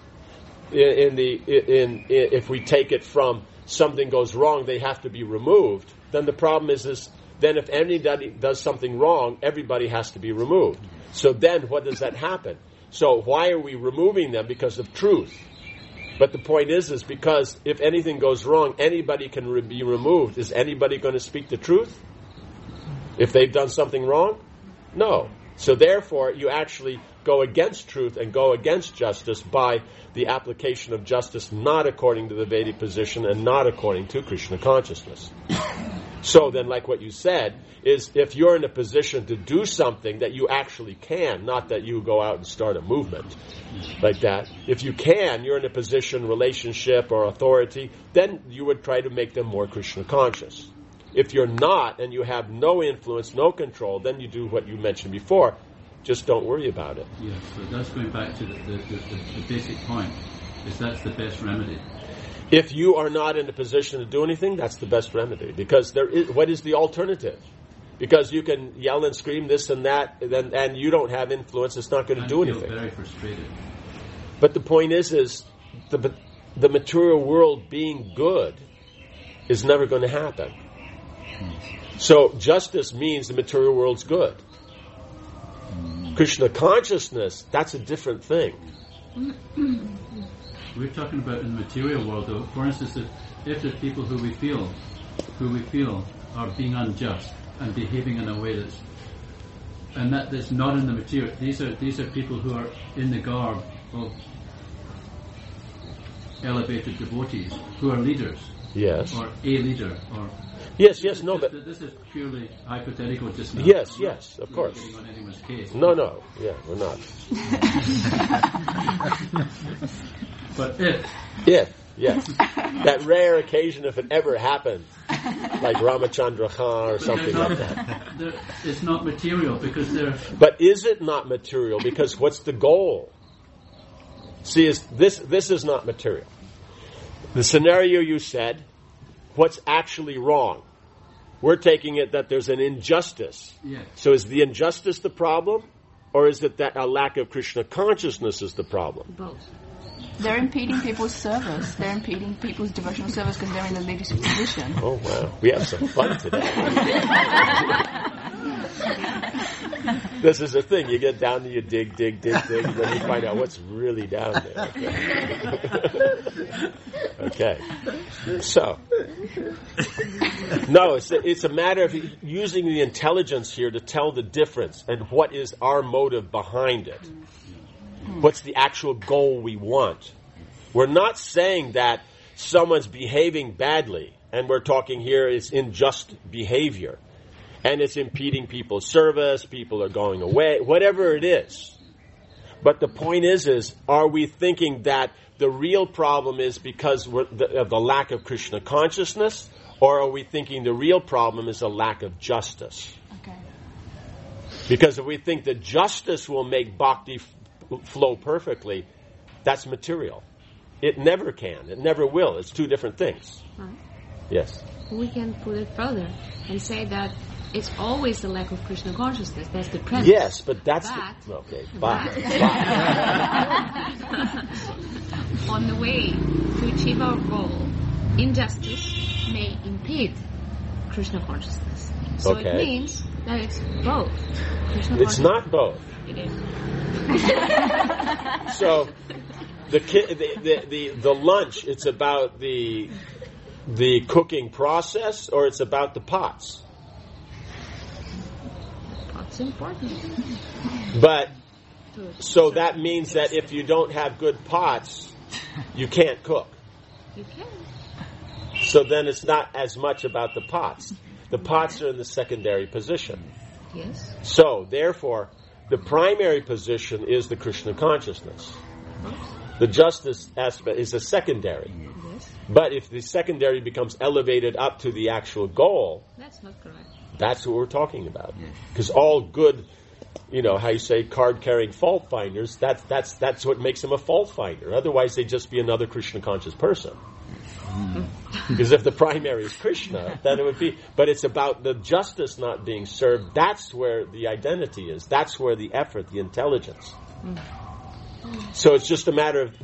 If we take it from something goes wrong, they have to be removed, then the problem is then if anybody does something wrong, everybody has to be removed. So then what does that happen? So why are we removing them? Because of truth. But the point is because if anything goes wrong, anybody can be removed. Is anybody going to speak the truth? If they've done something wrong? No. So therefore, you actually go against truth and go against justice by the application of justice not according to the Vedic position and not according to Krishna consciousness. So then, like what you said, is if you're in a position to do something that you actually can, not that you go out and start a movement like that. If you can, you're in a position, relationship, or authority, then you would try to make them more Krishna conscious. If you're not, and you have no influence, no control, then you do what you mentioned before. Just don't worry about it. Yes, so that's going back to the basic point, is that's the best remedy. If you are not in a position to do anything, that's the best remedy. Because what is the alternative? Because you can yell and scream this and that, and you don't have influence. It's not going to do anything. I feel very frustrated. But the point is the material world being good is never going to happen. So justice means the material world's good. Krishna consciousness, that's a different thing. We're talking about in the material world, though. For instance, if there's people who we feel are being unjust and behaving in a way that's not in the material. These are people who are in the garb of elevated devotees, who are leaders. Yes. Or a leader, or yes, no, but this is purely hypothetical. Just now. Yes, of course. Getting on anyone's case. No, yeah, we're not. But if, yes, that rare occasion, if it ever happened, like Ramachandra Khan or something like that. It's not material because they're. But is it not material? Because what's the goal? See, this is not material. The scenario you said, what's actually wrong? We're taking it that there's an injustice. Yes. So is the injustice the problem? Or is it that a lack of Krishna consciousness is the problem? Both. They're impeding people's service. They're impeding people's devotional service because they're in the leadership position. Oh, wow. We have some fun today. This is the thing. You get down there, you dig, and then you find out what's really down there. Okay. So, no, it's a matter of using the intelligence here to tell the difference and what is our motive behind it. What's the actual goal we want? We're not saying that someone's behaving badly, and we're talking here is unjust behavior, and it's impeding people's service, people are going away, whatever it is. But the point is are we thinking that the real problem is because of the lack of Krishna consciousness, or are we thinking the real problem is a lack of justice? Okay. Because if we think that justice will make bhakti flow perfectly, that's material. It never can. It never will. It's two different things. Right. Yes. We can put it further and say that it's always the lack of Krishna consciousness. That's the premise. Yes, but that's on the way to achieve our goal, injustice may impede Krishna consciousness. So it means that it's both. It's not both. It is. So the lunch, it's about the cooking process, or it's about the pots? Pots important. But so that means that if you don't have good pots, you can't cook. You can. So then it's not as much about the pots. The pots are in the secondary position. Yes. So therefore, the primary position is the Krishna consciousness. The justice aspect is a secondary. Yes. But if the secondary becomes elevated up to the actual goal, that's not correct. That's what we're talking about. Because all good, how you say, card-carrying fault finders, that's what makes them a fault finder. Otherwise, they'd just be another Krishna conscious person. Because if the primary is Krishna, then it would be. But it's about the justice not being served. That's where the identity is. That's where the effort, the intelligence. So it's just a matter of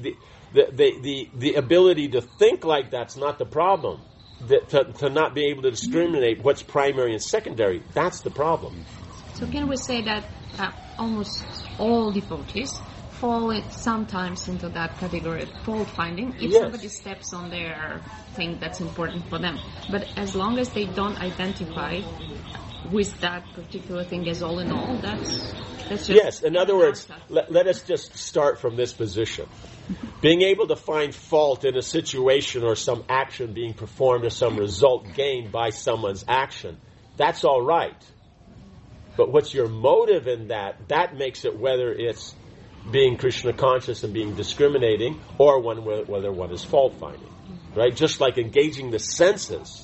the ability to think like that's not the problem. To not be able to discriminate what's primary and secondary, that's the problem. So can we say that almost all devotees fall sometimes into that category of fault finding if somebody steps on their thing that's important for them? But as long as they don't identify with that particular thing as all in all, that's just... Yes, in other words, let us just start from this position. Being able to find fault in a situation or some action being performed or some result gained by someone's action, that's all right. But what's your motive in that? That makes it whether it's being Krishna conscious and being discriminating, or whether one is fault finding. Right? Just like engaging the senses.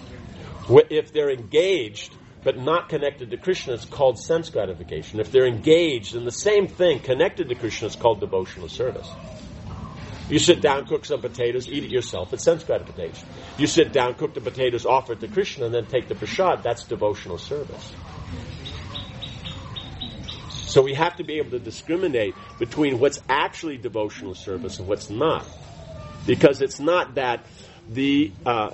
If they're engaged but not connected to Krishna, it's called sense gratification. If they're engaged in the same thing connected to Krishna, it's called devotional service. You sit down, cook some potatoes, eat it yourself, it's sense gratification. You sit down, cook the potatoes, offer it to Krishna, and then take the prasad, that's devotional service. So we have to be able to discriminate between what's actually devotional service and what's not. Because it's not that the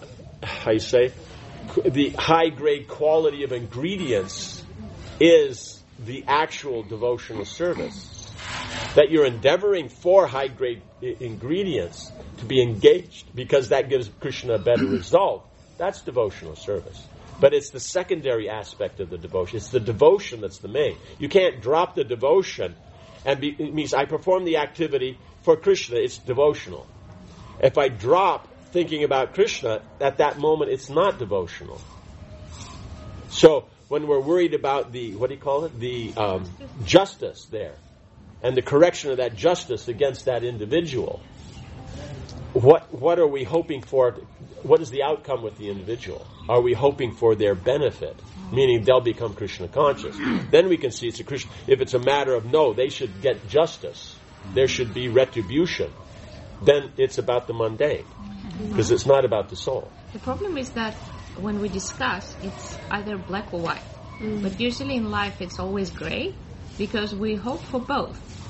high-grade quality of ingredients is the actual devotional service. That you're endeavoring for high-grade ingredients to be engaged because that gives Krishna a better result. That's devotional service. But it's the secondary aspect of the devotion. It's the devotion that's the main. You can't drop the devotion it means I perform the activity for Krishna. It's devotional. If I drop thinking about Krishna, at that moment it's not devotional. So when we're worried about the justice there, and the correction of that justice against that individual, what are we hoping for? What is the outcome with the individual? Are we hoping for their benefit? Meaning they'll become Krishna conscious. Then we can see it's a Krishna. If it's a matter of no, they should get justice, there should be retribution, then it's about the mundane. Because it's not about the soul. The problem is that when we discuss, it's either black or white. But usually in life it's always gray, because we hope for both.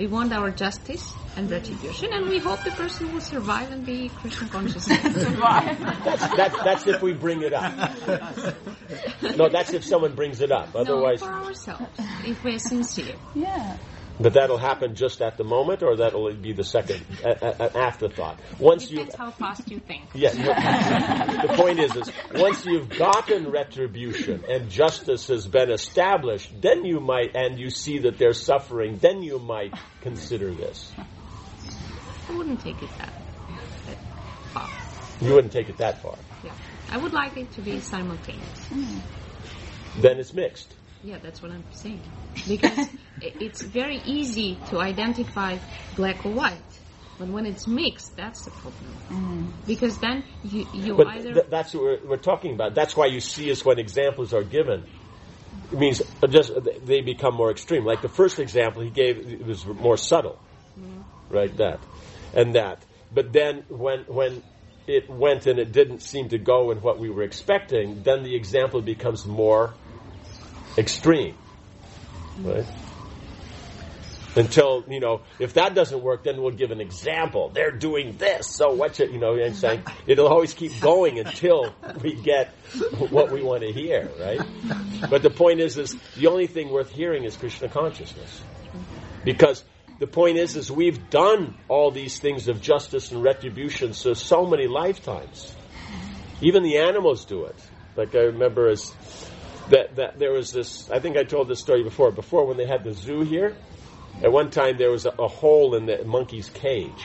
We want our justice and retribution, and we hope the person will survive and be Krishna conscious. That's if we bring it up. No, that's if someone brings it up. Otherwise, no, for ourselves, if we're sincere. Yeah. But that'll happen just at the moment, or that'll be the second an afterthought. Once Depends how fast you think. Yes. The point is once you've gotten retribution and justice has been established, then you might, and you see that they're suffering, then you might consider this. I wouldn't take it that far. You wouldn't take it that far. Yeah, I would like it to be simultaneous. Then it's mixed. Yeah, that's what I'm saying. Because it's very easy to identify black or white. But when it's mixed, that's the problem. Because then you but either... that's what we're talking about. That's why you see us when examples are given. It means just they become more extreme. Like the first example he gave, it was more subtle. Right, that. And that. But then when it went and it didn't seem to go in what we were expecting, then the example becomes more extreme, right? Until, if that doesn't work, then we'll give an example. They're doing this, so what should, I'm saying? It'll always keep going until we get what we want to hear, right? But the point is the only thing worth hearing is Krishna consciousness. Because the point is we've done all these things of justice and retribution so many lifetimes. Even the animals do it. Like I remember that there was this, I think I told this story before when they had the zoo here, at one time there was a hole in the monkey's cage.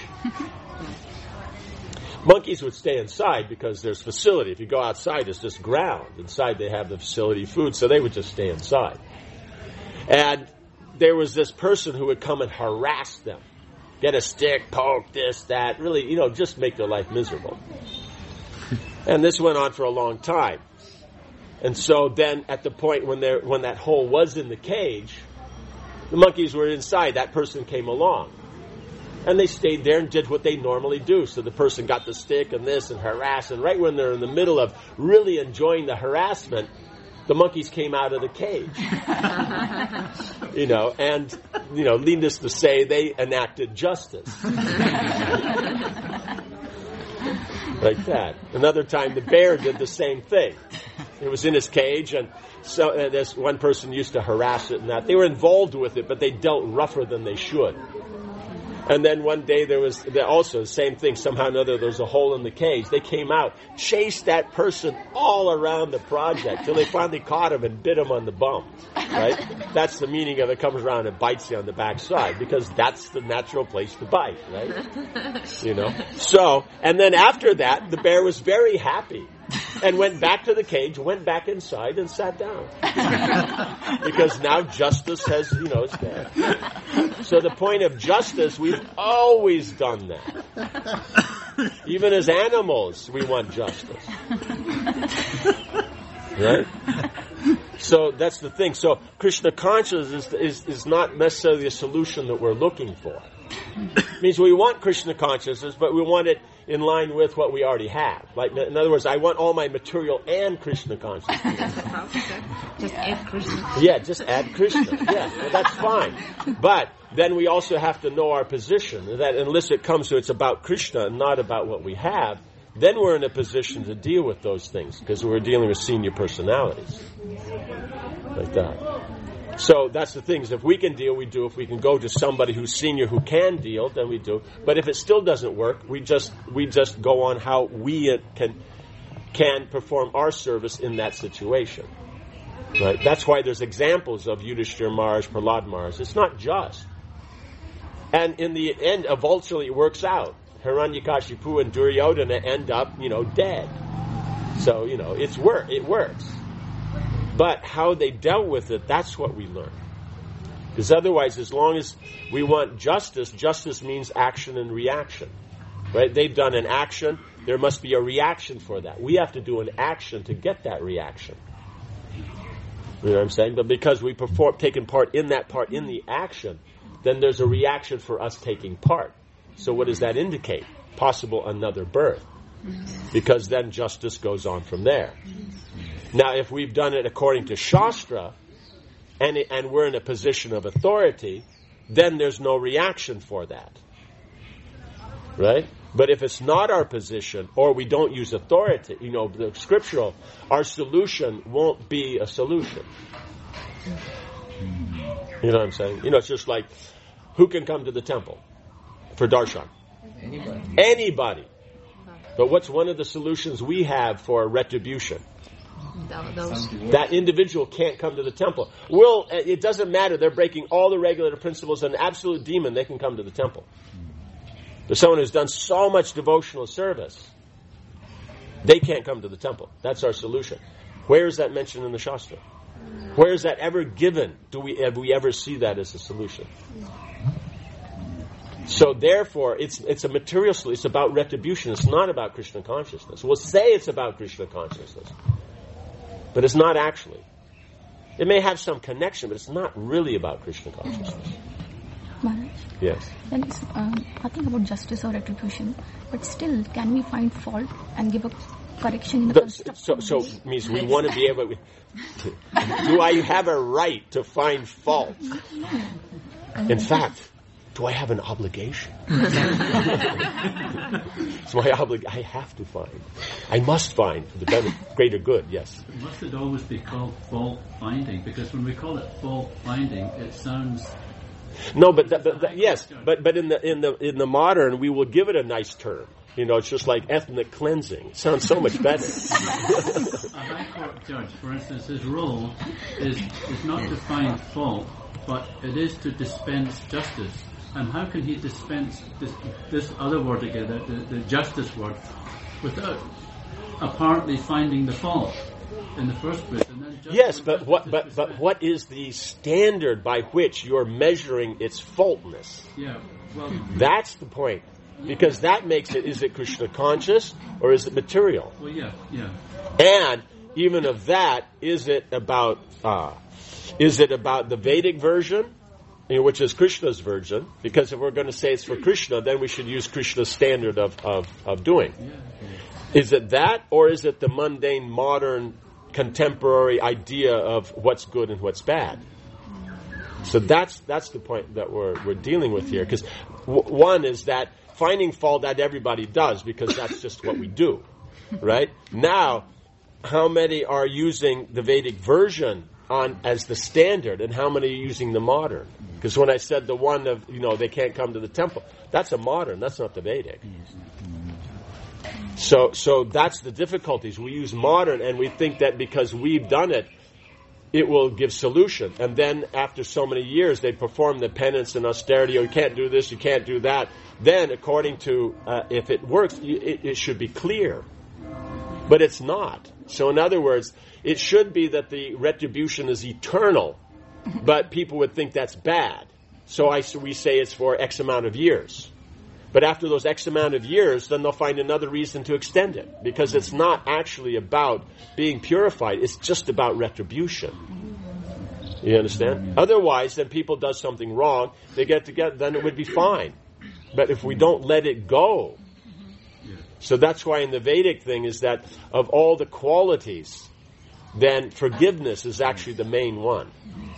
Monkeys would stay inside because there's facility. If you go outside, it's just ground. Inside they have the facility food, so they would just stay inside. And there was this person who would come and harass them. Get a stick, poke, this, that, really, just make their life miserable. And this went on for a long time. And so then at the point when that hole was in the cage, the monkeys were inside, that person came along. And they stayed there and did what they normally do. So the person got the stick and this and harassed, and right when they're in the middle of really enjoying the harassment, the monkeys came out of the cage. Needless to say, they enacted justice. Like that. Another time the bear did the same thing. It was in his cage, and so this one person used to harass it and that. They were involved with it, but they dealt rougher than they should. And then one day there was also the same thing. Somehow or another there was a hole in the cage. They came out, chased that person all around the project till they finally caught him and bit him on the bum. Right? That's the meaning of it comes around and bites you on the backside, because that's the natural place to bite, right? So, and then after that, the bear was very happy and went back to the cage, went back inside and sat down. Because now justice has, it's there. So the point of justice, we've always done that. Even as animals, we want justice. Right? So that's the thing. So Krishna consciousness is not necessarily a solution that we're looking for. It means we want Krishna consciousness, but we want it in line with what we already have. Like, in other words, I want all my material and Krishna consciousness. Just add Krishna. Yeah, just add Krishna. Yeah, well, that's fine. But then we also have to know our position, that unless it comes to it's about Krishna and not about what we have, then we're in a position to deal with those things, because we're dealing with senior personalities. Like that. So that's the thing, is if we can deal, we do. If we can go to somebody who's senior who can deal, then we do. But if it still doesn't work, we just go on how we can perform our service in that situation. Right? That's why there's examples of Yudhishthira Maharaj, Prahlad Maharaj. It's not just. And in the end, eventually it works out. Hiranyakashipu and Duryodhana end up, dead. So, it works. But how they dealt with it, that's what we learn. Because otherwise, as long as we want justice, justice means action and reaction. Right? They've done an action, there must be a reaction for that. We have to do an action to get that reaction. You know what I'm saying? But because we taken part in the action, then there's a reaction for us taking part. So what does that indicate? Possible another birth. Because then justice goes on from there. Now, if we've done it according to Shastra, and we're in a position of authority, then there's no reaction for that. Right? But if it's not our position, or we don't use authority, the scriptural, our solution won't be a solution. You know what I'm saying? It's just like, who can come to the temple for darshan? Anybody. But what's one of the solutions we have for retribution? That individual can't come to the temple. It doesn't matter. They're breaking all the regulative principles. An absolute demon, they can come to the temple. But someone who's done so much devotional service, they can't come to the temple. That's our solution. Where is that mentioned in the Shastra? Where is that ever given? Have we ever see that as a solution? So therefore, it's a material solution. It's about retribution. It's not about Krishna consciousness. We'll say it's about Krishna consciousness, but it's not actually. It may have some connection, but it's not really about Krishna consciousness. Maharaj? Yes. Then it's nothing about justice or retribution, but still, can we find fault and give a correction in the constructive So way? means we want to be able. Do I have a right to find fault? In fact, do I have an obligation? It's my obligation. I have to find. I must find for the greater good. Yes. Must it always be called fault finding? Because when we call it fault finding, it sounds. No, but yes, but in the modern, we will give it a nice term. It's just like ethnic cleansing. It sounds so much better. A high court judge, for instance, his role is not to find fault, but it is to dispense justice. And how can he dispense this other word again, the justice word, without apparently finding the fault in the first place? And then yes, but what is the standard by which you're measuring its faultness? Yeah, well, that's the point. Because that makes it, is it Krishna conscious or is it material? Well, yeah. And even of that, is it about the Vedic version, which is Krishna's version? Because if we're going to say it's for Krishna, then we should use Krishna's standard of doing. Yeah. Is it that, or is it the mundane, modern, contemporary idea of what's good and what's bad? So that's the point that we're dealing with here. Because one is that finding fault that everybody does, because that's just what we do, right? Now, how many are using the Vedic version as the standard, and how many are using the modern? Because when I said the one of, they can't come to the temple, that's a modern, that's not the Vedic. So that's the difficulties. We use modern, and we think that because we've done it, it will give solution. And then after so many years, they perform the penance and austerity. You can't do this, you can't do that. Then, according to, if it works, it should be clear. But it's not. So in other words, it should be that the retribution is eternal, but people would think that's bad. So we say it's for X amount of years. But after those X amount of years, then they'll find another reason to extend it. Because it's not actually about being purified. It's just about retribution. You understand? Otherwise, then people do something wrong, they get together, then it would be fine. But if we don't let it go. So that's why in the Vedic thing is that of all the qualities, then forgiveness is actually the main one.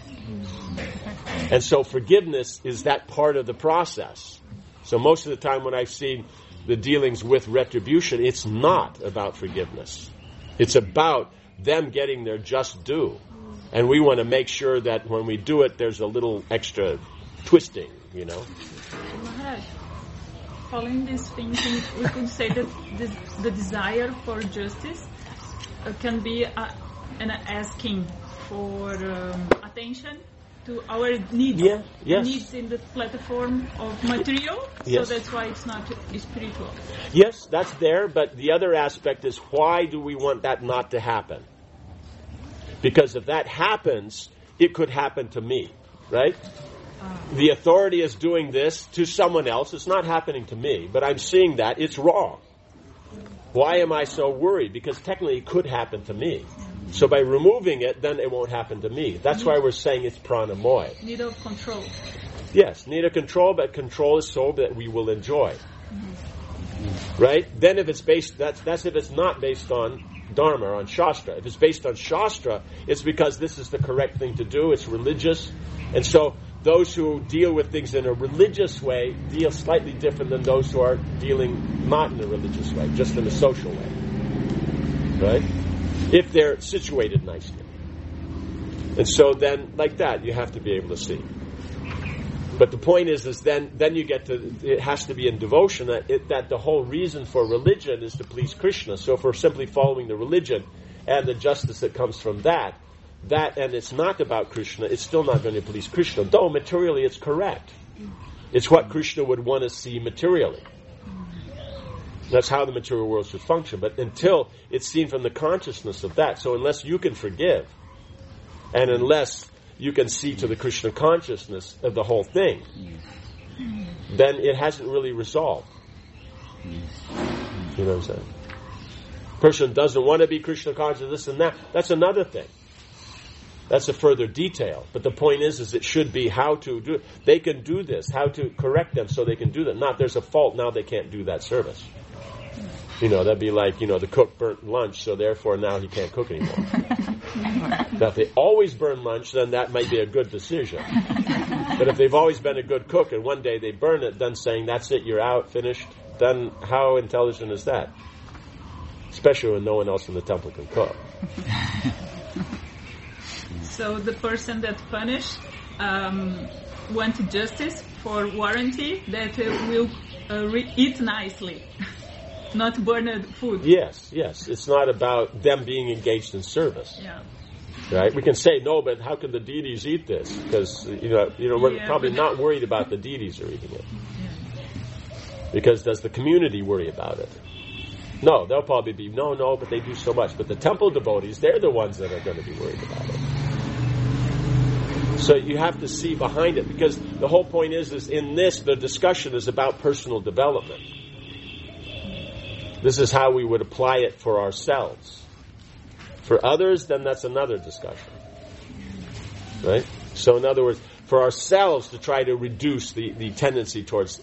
And so forgiveness is that part of the process. So most of the time when I've seen the dealings with retribution, it's not about forgiveness. It's about them getting their just due. And we want to make sure that when we do it, there's a little extra twisting, Maharaj, following this thinking, we could say that the desire for justice can be an asking for attention to our needs. Needs in the platform of material. Yes. So that's why it's not spiritual. Yes, that's there, but the other aspect is, why do we want that not to happen? Because if that happens, it could happen to me, right? The authority is doing this to someone else. It's not happening to me, but I'm seeing that. It's wrong. Why am I so worried? Because technically it could happen to me. So by removing it, then it won't happen to me. That's why we're saying it's pranamoy. Need of control. Yes, need of control, but control is so that we will enjoy. Right? Then if it's based, that's if it's not based on Dharma or on Shastra. If it's based on Shastra, it's because this is the correct thing to do. It's religious. And so those who deal with things in a religious way deal slightly different than those who are dealing not in a religious way, just in a social way. Right? If they're situated nicely. And so then, like that, you have to be able to see. But the point is then you get to, it has to be in devotion that the whole reason for religion is to please Krishna. So if we're simply following the religion and the justice that comes from that, and it's not about Krishna, it's still not going to please Krishna, though materially it's correct. It's what Krishna would want to see materially. That's how the material world should function. But until it's seen from the consciousness of that, so unless you can forgive, and unless you can see to the Krishna consciousness of the whole thing, then it hasn't really resolved. You know what I'm saying? Person doesn't want to be Krishna conscious, this and that. That's another thing. That's a further detail. But the point is it should be how to do it. They can do this, how to correct them so they can do that. Not there's a fault, now they can't do that service. That'd be like, the cook burnt lunch, so therefore now he can't cook anymore. Now, if they always burn lunch, then that might be a good decision. But if they've always been a good cook and one day they burn it, then saying, that's it, you're out, finished, then how intelligent is that? Especially when no one else in the temple can cook. So the person that punished want justice for warranty that will eat nicely. Not burned food. Yes. It's not about them being engaged in service. Yeah. Right? We can say, no, but how can the deities eat this? Because, we're probably not worried about the deities are eating it. Yeah. Because does the community worry about it? No, they'll probably be, no, but they do so much. But the temple devotees, they're the ones that are going to be worried about it. So you have to see behind it. Because the whole point is in this, the discussion is about personal development. This is how we would apply it for ourselves. For others, then that's another discussion. Right? So in other words, for ourselves to try to reduce the tendency towards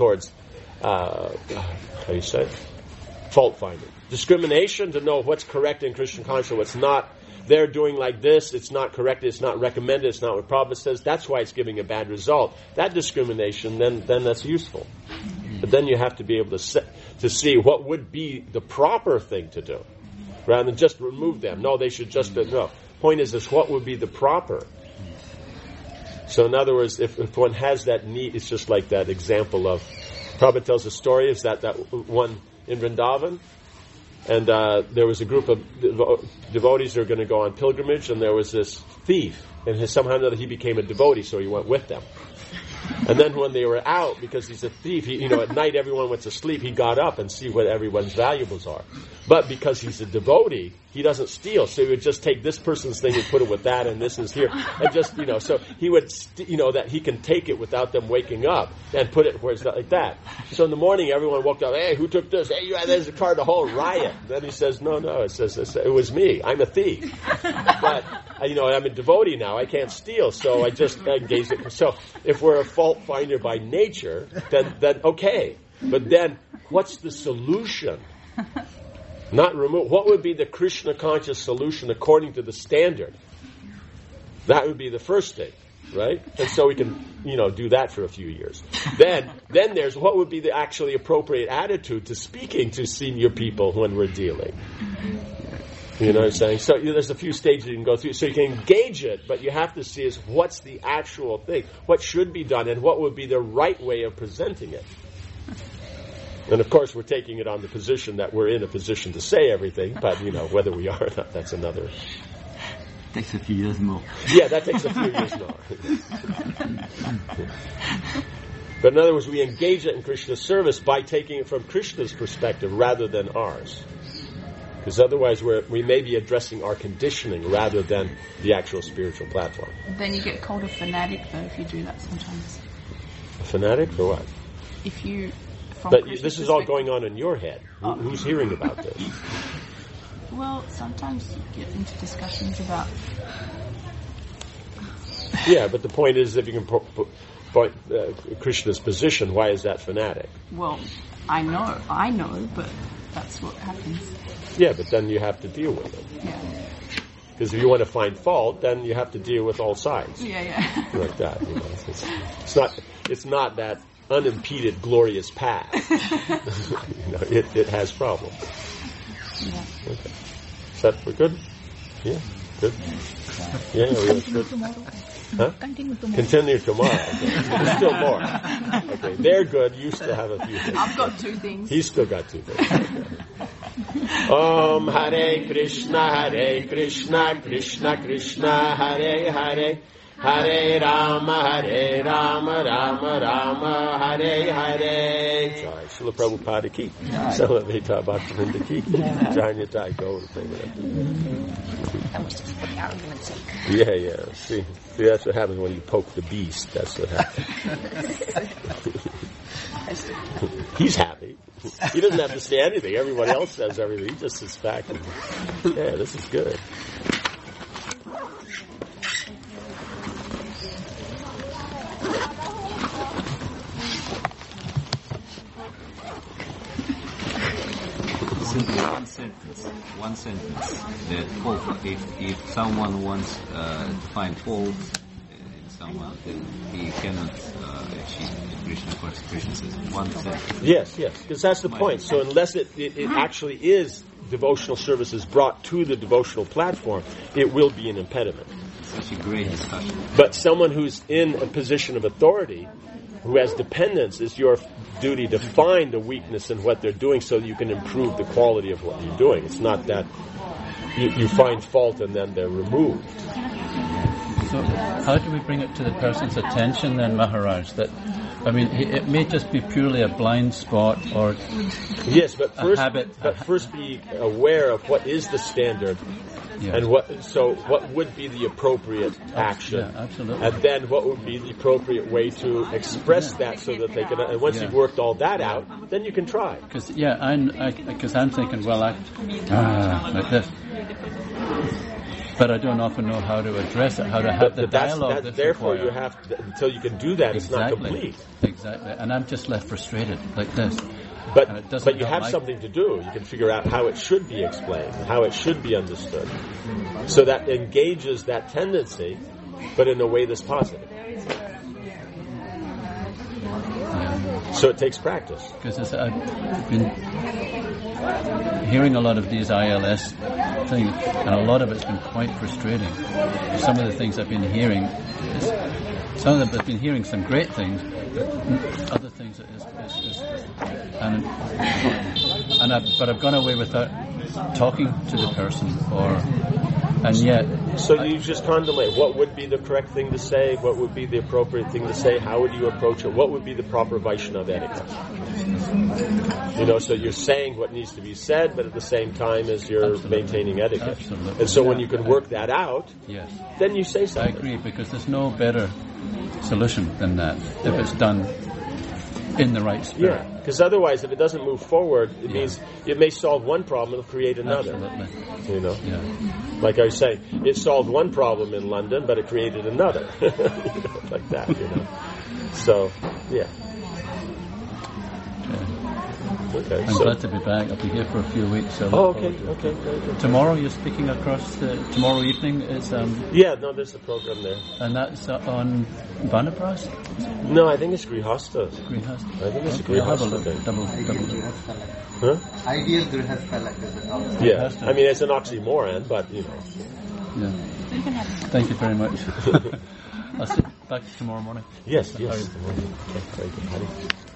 how do you say it? Fault finding. Discrimination, to know what's correct in Krishna consciousness, what's not. They're doing like this, it's not correct, it's not recommended, it's not what Prabhupada says, that's why it's giving a bad result. That discrimination, then that's useful. But then you have to be able to see what would be the proper thing to do, rather than just remove them. No, they should just, no. Point is what would be the proper. So in other words, if one has that need, it's just like that example of, Prabhupada tells a story, is that one in Vrindavan, and there was a group of devotees that were going to go on pilgrimage, and there was this thief, and somehow or another he became a devotee, so he went with them. And then when they were out, because he's a thief, at night everyone went to sleep, he got up and see what everyone's valuables are. But because he's a devotee, he doesn't steal, so he would just take this person's thing and put it with that, and this is here, and just, so he would, that he can take it without them waking up, and put it where it's not like that. So in the morning, everyone woke up, hey, who took this? Hey, there's a car, the whole riot. Then he says, no, it was me, I'm a thief. But, I'm a devotee now, I can't steal, so I just engaged it. So if we're a fault finder by nature, then okay. But then, what's the solution? Not remove. What would be the Krishna conscious solution according to the standard? That would be the first thing, right? And so we can, do that for a few years. Then there's what would be the actually appropriate attitude to speaking to senior people when we're dealing. You know what I'm saying? So there's a few stages you can go through. So you can engage it, but you have to see is what's the actual thing, what should be done, and what would be the right way of presenting it. And of course, we're taking it on the position that we're in a position to say everything, but whether we are or not, that's another. Takes a few years more. Yeah, that takes a few years more. But in other words, we engage it in Krishna's service by taking it from Krishna's perspective rather than ours. Because otherwise we may be addressing our conditioning rather than the actual spiritual platform. Then you get called a fanatic, though, if you do that sometimes. A fanatic for what? If you... But this is all going on in your head. Who's hearing about this? Well, sometimes you get into discussions about... Yeah, but the point is, if you can point Krishna's position, why is that fanatic? Well, I know, but that's what happens. Yeah, but then you have to deal with it. Yeah. Because if you want to find fault, then you have to deal with all sides. Yeah. Like that. You know, it's not that unimpeded, glorious path. You know, it has problems. Yeah. Okay. Is that for good? Yeah. Good. Yeah. Continue tomorrow. Huh? Continue tomorrow. Okay. There's still more. Okay. They're good. You still have a few things. I've got 2 things. He's still got 2 things. Okay. Om Hare Krishna, Krishna Krishna, Hare Hare, Hare Rama, Rama Rama, Hare Hare. Sorry, Srila Prabhupada ki. Salaveta Bhaktivinoda ki. Jayanatai Gauraprabhupada. That was just for the argument's sake. Yeah. See, that's what happens when you poke the beast. That's what happens. He's happy. He doesn't have to say anything. Everyone else says everything. He just sits back and, yeah, this is good. Simply one sentence. That if someone wants to find faults in someone, then he cannot achieve Krishna consciousness. One sentence. Yes, because that's the point. So unless it actually is devotional services brought to the devotional platform, it will be an impediment. Such a great discussion. But someone who's in a position of authority, who has dependence, it's your duty to find a weakness in what they're doing so that you can improve the quality of what you're doing. It's not that you find fault and then they're removed. So how do we bring it to the person's attention then, Maharaj? That, I mean, it may just be purely a blind spot or yes, but first, a habit. First be aware of what is the standard. Yes. And what would be the appropriate action? Yeah, absolutely. And then what would be the appropriate way to express that so that they can, and once you've worked all that out, then you can try. Because I'm thinking, well, like this. But I don't often know how to address it, how to have the dialogue that's therefore required. you have to, until you can do that, it's not complete. Exactly. And I'm just left frustrated like this. But you have something to do. You can figure out how it should be explained, how it should be understood. So that engages that tendency, but in a way that's positive. So it takes practice. Because I've been hearing a lot of these ILS things, and a lot of it's been quite frustrating. Some of the things I've been hearing, some of them I've been hearing some great things, but other things but I've gone away without talking to the person, and yet. So you just contemplate what would be the correct thing to say, what would be the appropriate thing to say, how would you approach it, what would be the proper Vaishnava etiquette. So you're saying what needs to be said, but at the same time as you're maintaining etiquette. Absolutely. And so when you can work that out, then you say something. I agree, because there's no better solution than that if it's done in the right spirit. Yeah, because otherwise, if it doesn't move forward, it means it may solve one problem, it'll create another. Absolutely. Yeah. Like I was saying, it solved one problem in London, but it created another. Like that, So, yeah. Okay. I'm glad to be back. I'll be here for a few weeks. So okay. Very good. Tomorrow you're speaking across. Tomorrow evening is. There's a program there. And that's on Vanapras? No, I think it's Grihastha. Grihastha. I think it's Grihastha. Have a look. Double. Huh? Ideal Grihastha like this. Yeah, I mean it's an oxymoron, but Yeah. Thank you very much. I'll sit back tomorrow morning. Yes. Okay, very good.